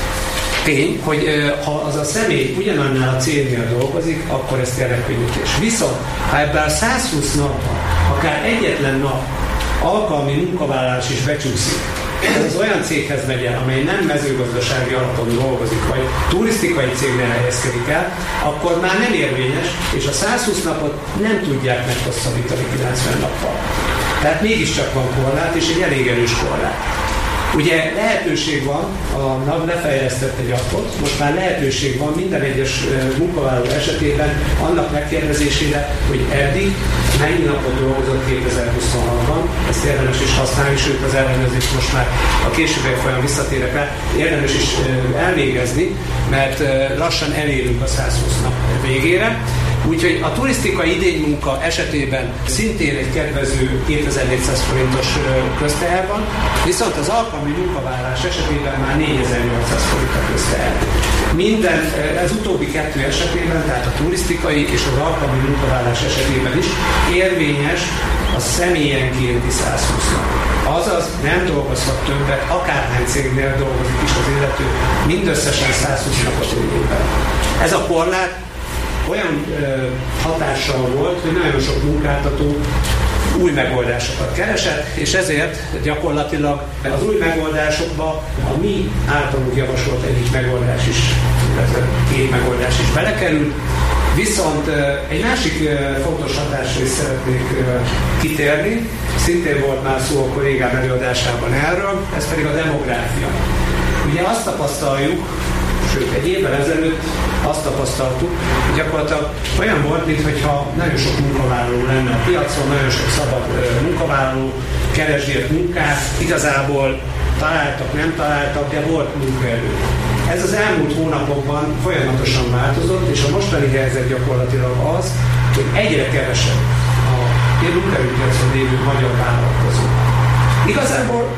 Tény, hogy ha az a személy ugyanannál a cégnél dolgozik, akkor ez tényleg könnyítés. Viszont, ha ebben a százhúsz napban, akár egyetlen nap alkalmi munkavállalás is becsúszik, ez az olyan céghez megy el, amely nem mezőgazdasági alapon dolgozik, vagy turisztikai cégnél helyezkedik el, akkor már nem érvényes, és a százhúsz napot nem tudják meghosszabbítani kilencven nappal. Tehát mégiscsak van korlát, és egy elég erős korlát. Ugye lehetőség van, a NAV lefejlesztett egy appot, most már lehetőség van minden egyes munkavállaló esetében annak megkérdezésére, hogy eddig mennyi napot dolgozott kétezer-huszonhatban, ezt érdemes is használni, sőt az ellenőrzést most már a későbbiek folyamán visszatérek rá, érdemes is elvégezni, mert lassan elérünk a százhúsz nap végére. Úgyhogy a turisztikai idénymunka esetében szintén egy kedvező kétezer-négyszáz forintos közteher van, viszont az alkalmi munkavállalás esetében már négyezer-nyolcszáz forint a közteher. Minden, ez utóbbi kettő esetében, tehát a turisztikai és az alkalmi munkavállalás esetében is érvényes a személyenkénti százhúsz nap. Azaz nem dolgozhat többet, akárhány cégnél dolgozik is az illető, mindösszesen százhúsz napot évben. Ez a korlát olyan ö, hatással volt, hogy nagyon sok munkáltató új megoldásokat keresett, és ezért gyakorlatilag az új megoldásokba a mi általunk javasolt egyik megoldás is, illetve két megoldás is belekerült. Viszont ö, egy másik ö, fontos hatásra is szeretnék ö, kitérni, szintén volt már szó a kollégám előadásában erről, ez pedig a demográfia. Ugye azt tapasztaljuk, sőt, egy évvel ezelőtt azt tapasztaltuk, hogy gyakorlatilag olyan volt, mintha nagyon sok munkavállaló lenne a piacon, nagyon sok szabad munkavállaló keresgélt munkát, igazából találtak, nem találtak, de volt munkaerő. Ez az elmúlt hónapokban folyamatosan változott, és a mostani helyzet gyakorlatilag az, hogy egyre kevesebb a munkaerőpiacon lévő magyar vállalkozó. Igazából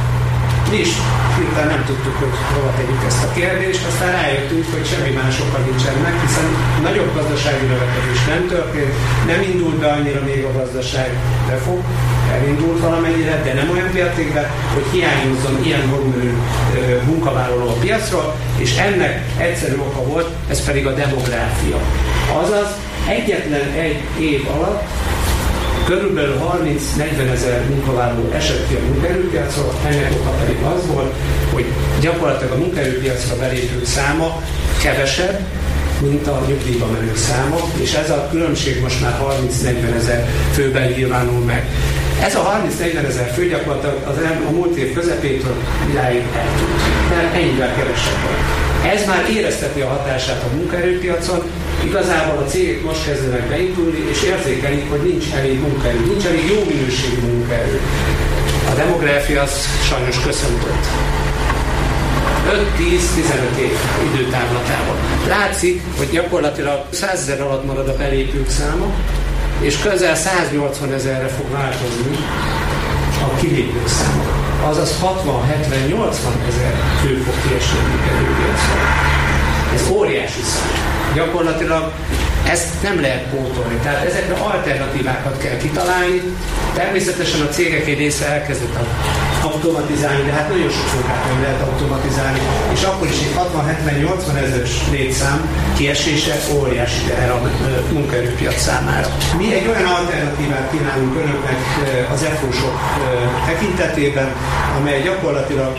mi is hirtelen nem tudtuk, hogy hova tegyük ezt a kérdést, aztán rájöttünk, hogy semmi más oka nincsen meg, hiszen nagyobb gazdasági növekedés nem történt, nem indult be annyira még a gazdaság, de fog, elindult valamennyire, de nem olyan mértékben, hogy hiányozzon ilyen volumenű munkavállaló a piacról, és ennek egyszerű oka volt, ez pedig a demográfia. Azaz egyetlen egy év alatt körülbelül harminc-negyven ezer munkavállaló esett ki a munkaerőpiacról, ennek oka pedig az volt, hogy gyakorlatilag a munkaerőpiacra belépők száma kevesebb, mint a nyugdíjba menők száma, és ez a különbség most már harminc-negyven ezer főben nyilvánul meg. Ez a harminc-negyven ezer fő gyakorlatilag az a múlt év közepétől idáig eltűnt. Mert ennyivel kevesebb van. Ez már érezteti a hatását a munkaerőpiacon, igazából a cégek most kezdenek beindulni, és érzékelik, hogy nincs elég munkaerő, nincs elég jó minőségű munkaerő. A demográfia az sajnos köszöntött. öt-tíz-tizenöt év időtávlatában. Látszik, hogy gyakorlatilag százezer alatt marad a belépők száma, és közel száznyolcvan ezerre fog változni a kilépők száma. Azaz hatvan-hetven-nyolcvan ezer fő fog kiesni a munkaerőpiacon. Ez óriási szám. Gyakorlatilag ezt nem lehet pótolni. Tehát ezekre alternatívákat kell kitalálni. Természetesen a cégek egy része elkezdett automatizálni, de hát nagyon sok munkát nem lehet automatizálni, és akkor is egy hatvan-hetven-nyolcvan ezeres létszám kiesése óriási teher a munkaerőpiac számára. Mi egy olyan alternatívát kínálunk önöknek az e fé o-sok tekintetében, amely gyakorlatilag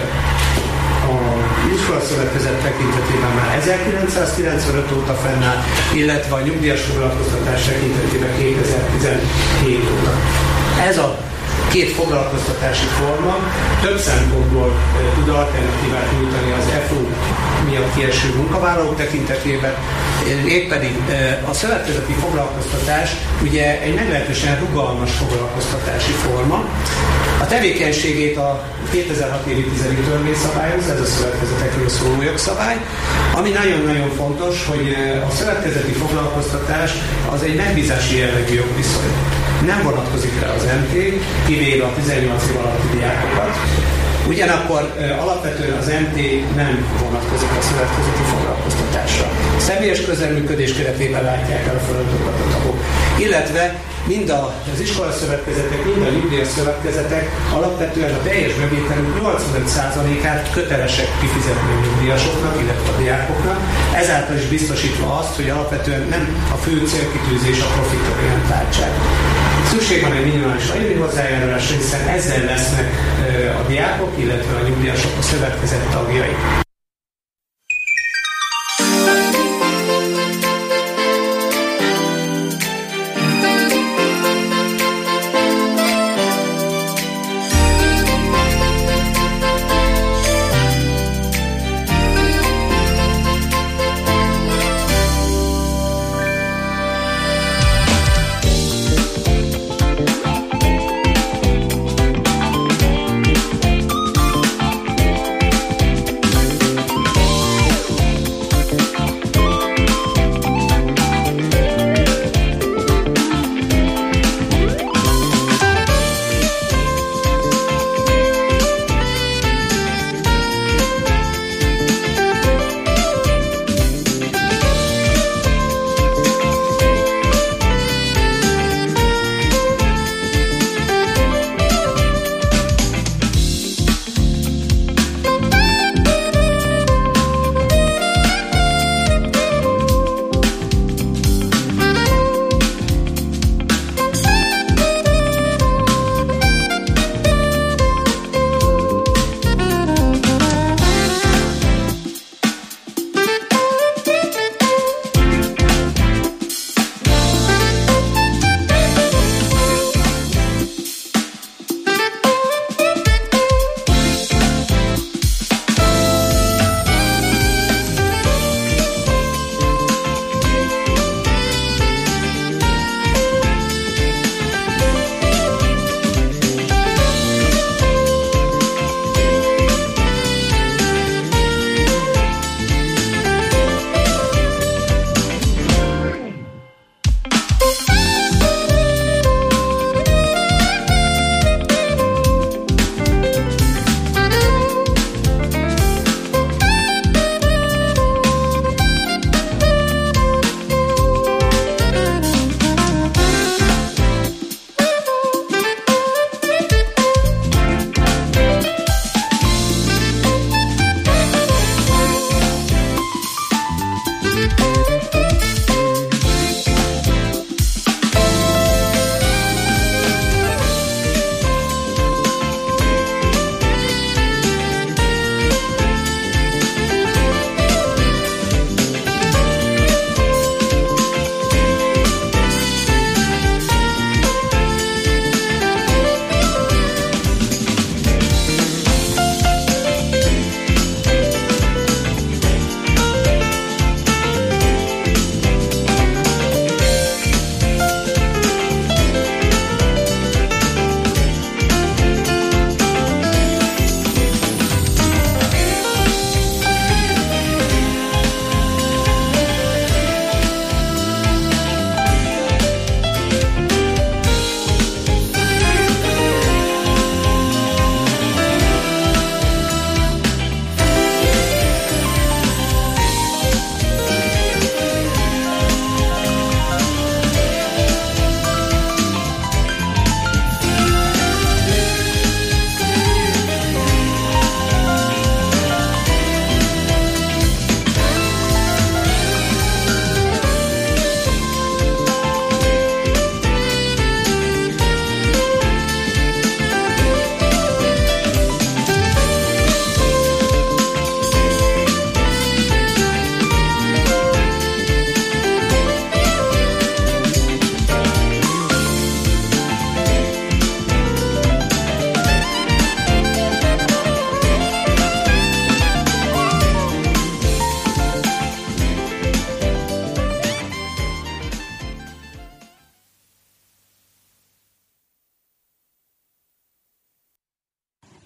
a iskolaszövetkezet tekintetében már ezerkilencszázkilencvenöt óta fennáll, illetve a nyugdíjas foglalkoztatás tekintetében kétezer-tizenhét óta. Ez a két foglalkoztatási forma több szempontból e, tud alternatívát nyújtani az e fé o miatt kieső munkavállalók tekintetében, éppedig e, a szövetkezeti foglalkoztatás ugye egy meglehetősen rugalmas foglalkoztatási forma. A tevékenységét a kétezer-hat évi tizedik törvény szabályozza, ez a szövetkezetekről szóló jogszabály, ami nagyon-nagyon fontos, hogy a szövetkezeti foglalkoztatás az egy megbízási jellegű jogviszony. Nem vonatkozik rá az em té, kivéve a tizennyolc év alatti diákokat. Ugyanakkor e, alapvetően az em té nem vonatkozik a szövetkezeti foglalkoztatásra. Személyes közelműködés keretében látják el a feladatokat a tagok. Illetve mind az iskolaszövetkezetek, mind a nyugdíjas szövetkezetek alapvetően a teljes bevételük nyolcvanöt százalékát kötelesek kifizetni a nyugdíjasoknak, illetve a diákoknak, ezáltal is biztosítva azt, hogy alapvetően nem a fő célkitűzés a profitorientáltság. Szükség van egy minimális anyagi hozzájárulásra, hiszen ezzel lesznek a diákok, illetve a nyugdíjasok a szövetkezet tagjai.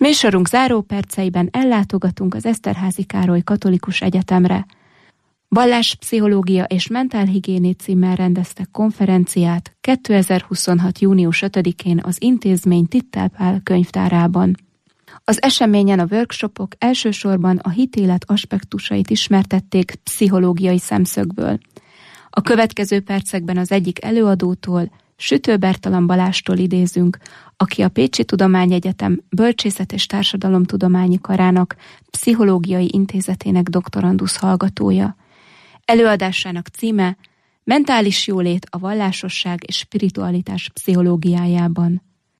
Műsorunk záró perceiben ellátogatunk az Eszterházy Károly Katolikus Egyetemre. Valláspszichológia és mentálhigiéné címmel rendeztek konferenciát kétezer-huszonhat. június ötödikén az intézmény Tittel Pál könyvtárában. Az eseményen a workshopok elsősorban a hitélet aspektusait ismertették pszichológiai szemszögből. A következő percekben az egyik előadótól, Sütő Bertalan Balástól idézünk, aki a Pécsi Tudományegyetem Bölcsészet és Társadalomtudományi Karának Pszichológiai Intézetének doktorandusz hallgatója. Előadásának címe Mentális jólét a vallásosság és spiritualitás pszichológiájában.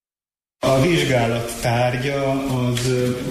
A vizsgálat tárgya az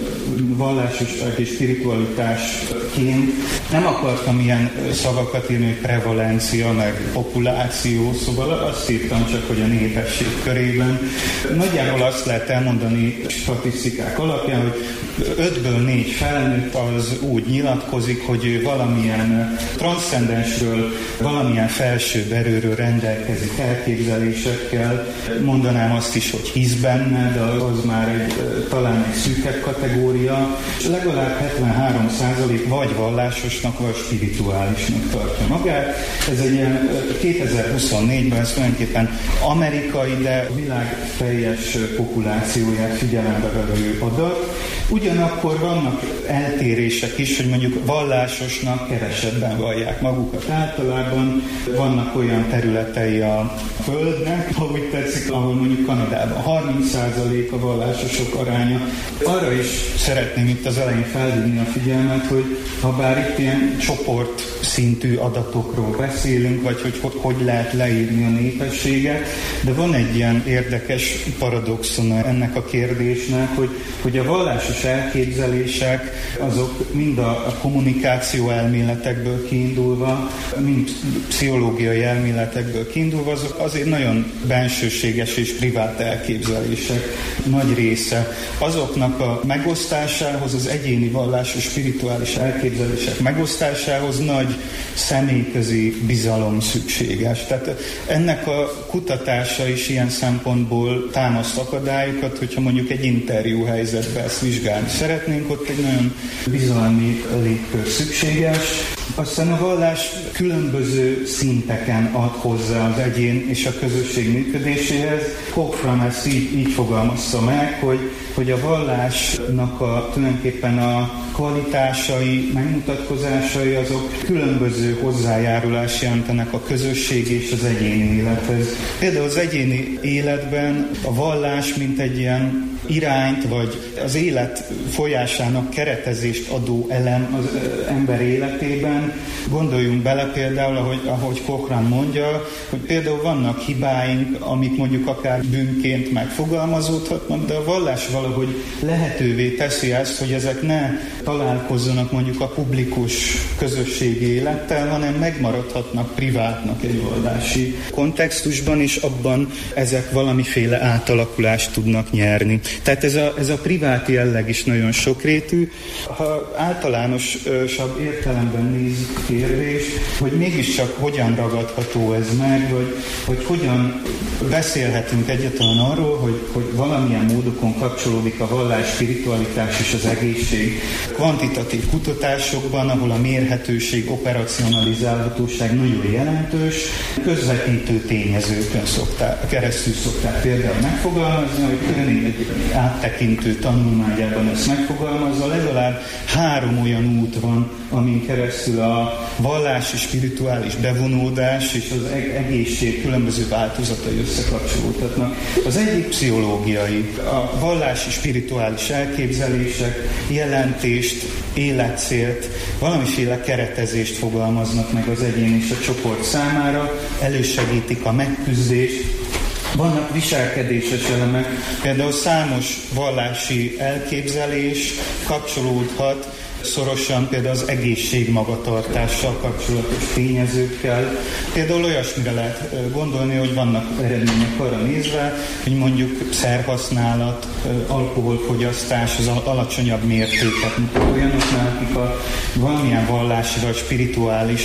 vallásosság és spiritualitásként nem akartam ilyen szavakat írni, hogy prevalencia, meg populáció, szóval azt írtam csak, hogy a népesség körében. Nagyjából azt lehet elmondani statisztikák alapján, hogy ötből négy felnőtt az úgy nyilatkozik, hogy ő valamilyen transzcendensről, valamilyen felsőbb erőről rendelkezik elképzelésekkel. Mondanám azt is, hogy hisz benne, de az már egy, talán egy szűkebb kategória. Legalább hetvenhárom százalék vagy vallásosnak, vagy spirituálisnak tartja magát. Ez egy ilyen kétezer-huszonnégyben ez tulajdonképpen amerikai, de a világ teljes populációját figyelembe vevő adat. Ugyanakkor vannak eltérések is, hogy mondjuk vallásosnak kevesebben vallják magukat általában. Vannak olyan területei a Földnek, ha úgy tetszik, ahol mondjuk Kanadában harminc százalék a vallásosok aránya. Arra is szeretném itt az elején felhívni a figyelmet, hogy ha bár itt ilyen csoport szintű adatokról beszélünk, vagy hogy hogy lehet leírni a népességet, de van egy ilyen érdekes paradoxon ennek a kérdésnek, hogy, hogy a vallásos elképzelések azok mind a, a kommunikáció elméletekből kiindulva, mind pszichológiai elméletekből kiindulva, azok azért nagyon bensőséges és privát elképzelések nagy része. Azoknak a megosztásához, az egyéni vallásos spirituális elképzelések megosztásához nagy személyközi bizalom szükséges. Tehát ennek a kutatása is ilyen szempontból támaszt akadályokat, hogyha mondjuk egy interjú helyzetben ezt vizsgálni szeretnénk, ott egy nagyon bizalmi légkör szükséges. Aztán a vallás különböző szinteken ad hozzá az egyén és a közösség működéséhez. Cochran ezt így, így fogalmazta meg, hogy, hogy a vallásnak a, tulajdonképpen a kvalitásai, megmutatkozásai azok különböző hozzájárulást jelentenek a közösség és az egyéni élethez. Például az egyéni életben a vallás, mint egy ilyen irányt, vagy az élet folyásának keretezést adó elem az ember életében. Gondoljunk bele például, ahogy, ahogy Cochran mondja, hogy például vannak hibáink, amik mondjuk akár bűnként megfogalmazódhatnak, de a vallás valahogy lehetővé teszi ezt, hogy ezek ne találkozzanak mondjuk a publikus közösségi élettel, hanem megmaradhatnak privátnak egy vallási kontextusban, és abban ezek valamiféle átalakulást tudnak nyerni. Tehát ez a, ez a privát jelleg is nagyon sokrétű. Ha általánosabb értelemben nézzük a kérdést, hogy mégiscsak hogyan ragadható ez meg, vagy, vagy hogyan beszélhetünk egyáltalán arról, hogy, hogy valamilyen módokon kapcsolódik a vallás, spiritualitás és az egészség. Kvantitatív kutatásokban, ahol a mérhetőség, operacionalizálhatóság nagyon jelentős, közvetítő tényezőkön szokták, keresztül szokták például megfogalmazni, hogy König egy áttekintő tanulmányában ezt megfogalmazza, legalább három olyan út van, amin keresztül a vallási, spirituális bevonódás és az egészség különböző változatai összekapcsolódhatnak. Az egyik pszichológiai, a vallási, spirituális elképzelések, jelentést, életcélt, valamiféle keretezést fogalmaznak meg az egyén és a csoport számára, elősegítik a megküzdést. Vannak viselkedéses elemek, például számos vallási elképzelés kapcsolódhat szorosan például az egészség magatartással kapcsolatos tényezőkkel. Például olyasmire lehet gondolni, hogy vannak eredmények arra nézve, hogy mondjuk szerhasználat, alkoholfogyasztás, az alacsonyabb mértéket mutat olyanoknál, akik a valamilyen vallási vagy spirituális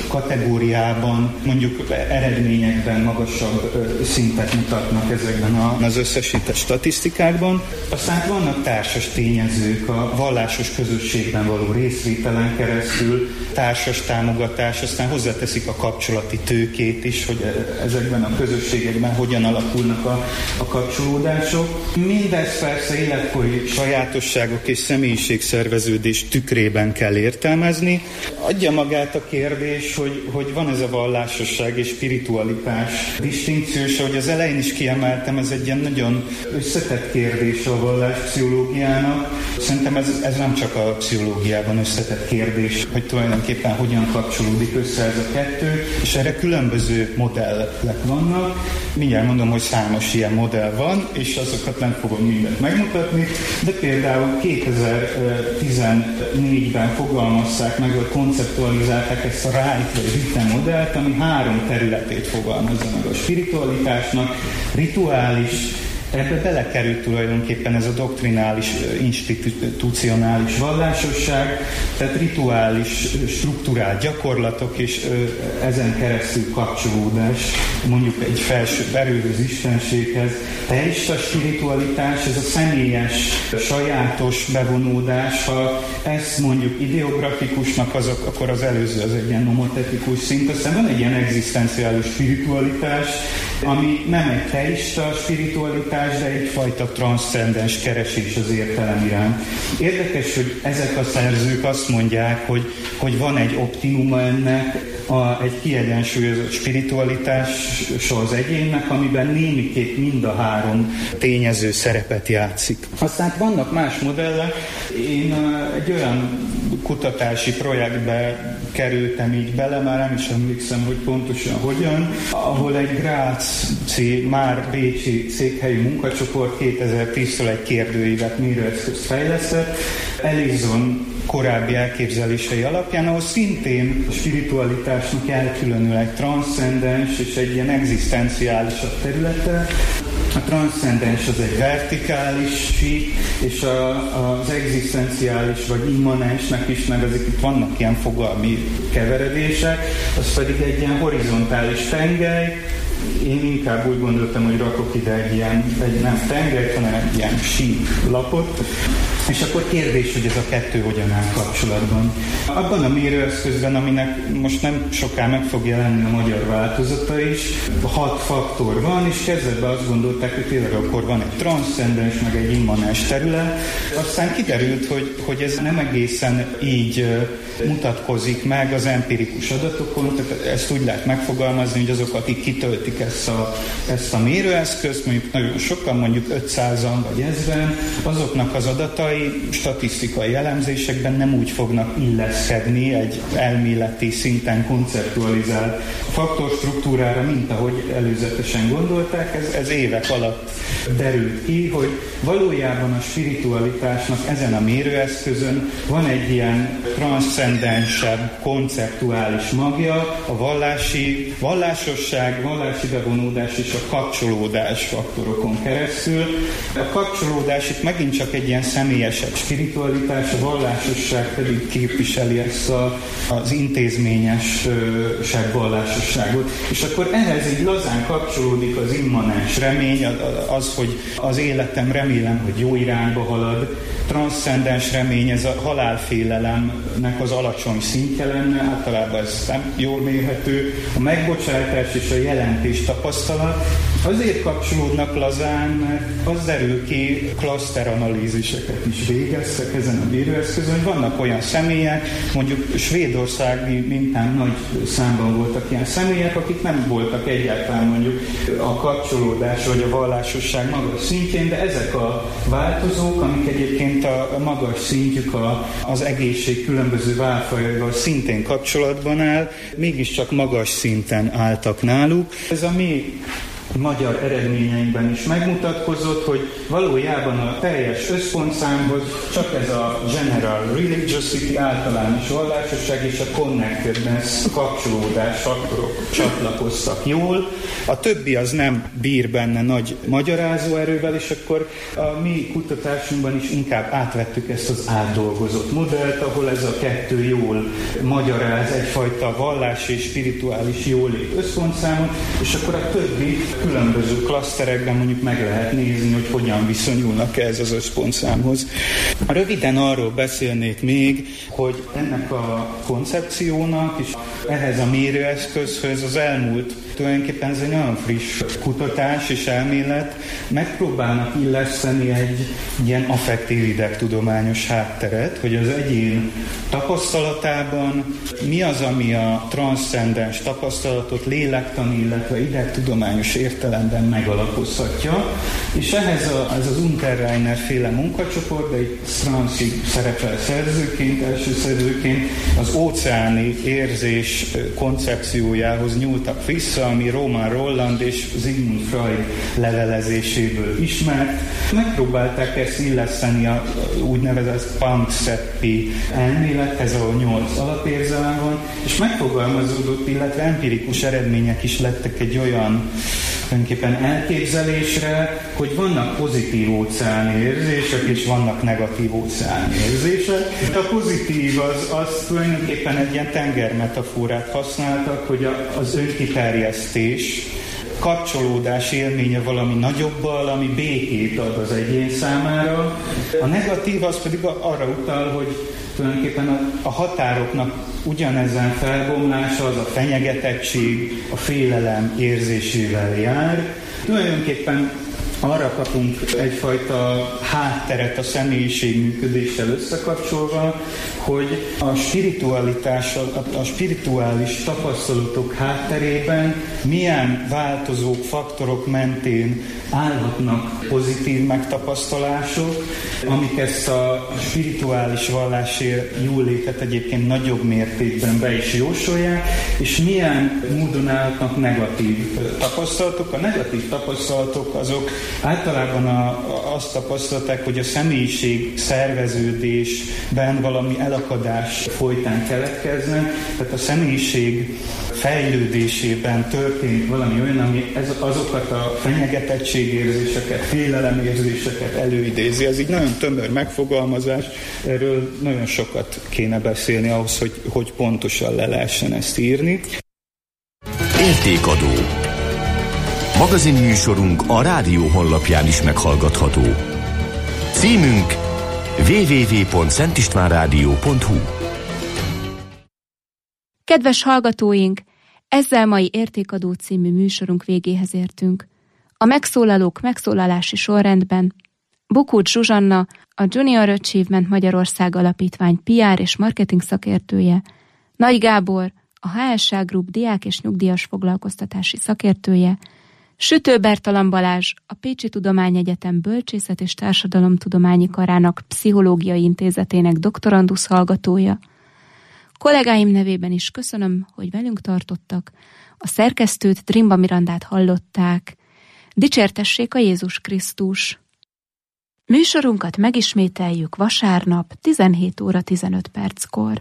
kategóriában, mondjuk eredményekben magasabb szintet mutatnak ezekben az összesített statisztikákban. Aztán vannak társas tényezők, a vallásos közösségben való részvételen keresztül, társas támogatás, aztán hozzáteszik a kapcsolati tőkét is, hogy ezekben a közösségekben hogyan alakulnak a, a kapcsolódások. Mindez persze életkori sajátosságok és személyiségszerveződés tükrében kell értelmezni. Adja magát a kérdés, hogy, hogy van ez a vallásosság és spiritualitás distinkció, és ahogy az elején is kiemeltem, ez egy ilyen nagyon összetett kérdés a valláspszichológiának. Szerintem ez, ez nem csak a pszichológiában összetett kérdés, hogy tulajdonképpen hogyan kapcsolódik össze ez a kettő, és erre különböző modellek vannak. Mindjárt mondom, hogy számos ilyen modell van, és azokat nem fogom mindent megmutatni, de például kétezer-tizennégyben fogalmazták meg, hogy konceptualizálták ezt a Wright vagy Witte modellt, ami három területét fogalmazza meg a spiritualitásnak: rituális, ebbe belekerült tulajdonképpen ez a doktrinális, institucionális vallásosság, tehát rituális, strukturált gyakorlatok és ezen keresztül kapcsolódás, mondjuk egy felsőbb erőhöz, istenséghez. Teista spiritualitás, ez a személyes, sajátos bevonódás. Ha ezt mondjuk ideografikusnak, azok, akkor az előző az egy ilyen nomotetikus szint. Aztán van egy ilyen egzisztenciális spiritualitás, ami nem egy teista spiritualitás, de egyfajta transzcendens keresés az értelem iránt. Érdekes, hogy ezek a szerzők azt mondják, hogy, hogy van egy optimuma ennek, a, egy kiegyensúlyozott spiritualitása az egyénnek, amiben némiképp mind a három tényező szerepet játszik. Aztán vannak más modellek. Én egy olyan kutatási projektbe kerültem így bele, már nem is emlékszem, hogy pontosan hogyan, ahol egy gráci, már bécsi székhelyű munkacsoport kétezer-tíztől egy kérdőívet, mérőeszközt fejlesztett. Ellison korábbi elképzelései alapján, ahol szintén a spiritualitásnak elkülönül egy transzcendens és egy ilyen egzisztenciálisabb területe. A transzcendens az egy vertikális sík, és a, az egzisztenciális vagy immanensnek is nevezik, itt vannak ilyen fogalmi keveredések, az pedig egy ilyen horizontális tengely. Én inkább úgy gondoltam, hogy rakok ide egy ilyen, egy nem tengelyt, hanem egy ilyen sík lapot. És akkor kérdés, hogy ez a kettő hogyan áll kapcsolatban. Abban a mérőeszközben, aminek most nem soká meg fog jelenni a magyar változata is, hat faktor van, és kezdetben azt gondolták, hogy tényleg akkor van egy transzcendens, meg egy immanens terület. Aztán kiderült, hogy, hogy ez nem egészen így mutatkozik meg az empirikus adatokon, tehát ezt úgy lehet megfogalmazni, hogy azok, akik kitöltik ezt a, ezt a mérőeszközt, mondjuk nagyon sokan, mondjuk ötszázan vagy ezren, azoknak az adatai statisztikai elemzésekben nem úgy fognak illeszkedni egy elméleti szinten konceptualizált faktorstruktúrára, mint ahogy előzetesen gondolták. Ez, ez évek alatt derült ki, hogy valójában a spiritualitásnak ezen a mérőeszközön van egy ilyen transzcendensebb, konceptuális magja, a vallási, vallásosság, vallási bevonódás és a kapcsolódás faktorokon keresztül. A kapcsolódás itt megint csak egy ilyen személyesebb spiritualitás, a vallásosság pedig képviseli ezt a, az intézményesebb vallásosságot. És akkor ehhez így lazán kapcsolódik az immanens remény, az, hogy az életem remélem, hogy jó irányba halad. Transzcendens remény, ez a halálfélelemnek az alacsony szintje lenne, általában ez nem jól mérhető. A megbocsátás és a jelentés tapasztalat azért kapcsolódnak lazán, mert az derül ki, klaszteranalíziseket is végeztek ezen a mérőeszközön. Vannak olyan személyek, mondjuk svédországi mintán nagy számban voltak ilyen személyek, akik nem voltak egyáltalán mondjuk a kapcsolódás vagy a vallásosság magas szintjén, de ezek a változók, amik egyébként a magas szintjük a, az egészség különböző válfajaival szintén kapcsolatban áll, mégiscsak magas szinten álltak náluk. Ez a mi magyar eredményeinkben is megmutatkozott, hogy valójában a teljes összpontszámhoz csak ez a general religiosity, általános vallásosság és a connectedness, kapcsolódás faktorok csatlakoztak jól, a többi az nem bír benne nagy magyarázó erővel, és akkor a mi kutatásunkban is inkább átvettük ezt az átdolgozott modellt, ahol ez a kettő jól magyaráz egyfajta vallási és spirituális jólét összpontszámot, és akkor a többi különböző klaszterekben mondjuk meg lehet nézni, hogy hogyan viszonyulnak ez az összpontszámhoz. Röviden arról beszélnék még, hogy ennek a koncepciónak és ehhez a mérőeszközhöz az elmúlt, tulajdonképpen ez egy nagyon friss kutatás és elmélet, megpróbálnak illeszteni egy ilyen affektív idegtudományos hátteret, hogy az egyén tapasztalatában mi az, ami a transzcendens tapasztalatot lélektani, illetve idegtudományos értelemben megalapozhatja, és ehhez a, ez az Unterreiner féle munkacsoport, de egy Stransig szerepel szerzőként, első szerzőként az óceáni érzés koncepciójához nyúltak vissza, ami Roman Rolland és Sigmund Freud levelezéséből ismert. Megpróbálták ezt illeszteni a úgynevezett Panksepp-i elmélethez, ahol nyolc alapérzelem van, és megfogalmazódott, illetve empirikus eredmények is lettek egy olyan tulajdonképpen elképzelésre, hogy vannak pozitív óceáni érzések, és vannak negatív óceáni érzések. A pozitív az, az tulajdonképpen egy ilyen tengermetaforát használtak, hogy a, az önkiterjesztés, kapcsolódás élménye valami nagyobbal, ami békét ad az egyén számára. A negatív az pedig arra utal, hogy tulajdonképpen a, a határoknak ugyanezen felbomlása, az a fenyegetettség, a félelem érzésével jár. Tulajdonképpen arra kapunk egyfajta hátteret a személyiség működéssel összekapcsolva, hogy a spiritualitás, a, a spirituális tapasztalatok hátterében milyen változók, faktorok mentén állhatnak pozitív megtapasztalások, amik ezt a spirituális vallási jólétet egyébként nagyobb mértékben be is jósolják, és milyen módon állhatnak negatív tapasztalatok. A negatív tapasztalatok azok általában a, a, azt tapasztalták, hogy a személyiség szerveződésben valami elakadás folytán keletkeznek, tehát a személyiség fejlődésében történik valami olyan, ami ez, azokat a fenyegetettségérzéseket, félelemérzéseket előidézi. Ez így nagyon tömör megfogalmazás, erről nagyon sokat kéne beszélni ahhoz, hogy, hogy pontosan le lehessen ezt írni. Értékadó. Magazinműsorunk a rádió honlapján is meghallgatható. Címünk double-u double-u double-u pont szentistvánrádió pont hu. Kedves hallgatóink, ezzel mai Értékadó című műsorunk végéhez értünk. A megszólalók megszólalási sorrendben Bukulcs Zsuzsanna, a Junior Achievement Magyarország Alapítvány pé er és marketing szakértője, Nagy Gábor, a há es á Group diák és nyugdíjas foglalkoztatási szakértője, Sütő Bertalan Balázs, a Pécsi Tudományegyetem Bölcsészet és Társadalomtudományi Karának Pszichológiai Intézetének doktorandusz hallgatója. Kollégáim nevében is köszönöm, hogy velünk tartottak. A szerkesztőt, Drimba Mirandát hallották. Dicsértessék a Jézus Krisztus! Műsorunkat megismételjük vasárnap tizenhét óra tizenöt perckor.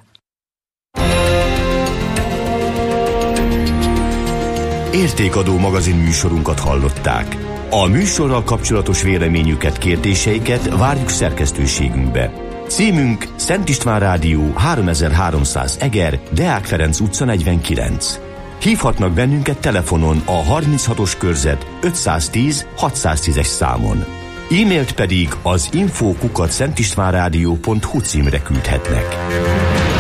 Értékadó magazin műsorunkat hallották. A műsorral kapcsolatos véleményüket, kérdéseiket várjuk szerkesztőségünkbe. Címünk Szent István Rádió háromezer-háromszáz Eger, Deák Ferenc utca negyvenkilenc. Hívhatnak bennünket telefonon a harminchatos körzet ötszáztíz hatszáztízes számon. E-mailt pedig az info kukac szentistvánrádió pont hu címre küldhetnek.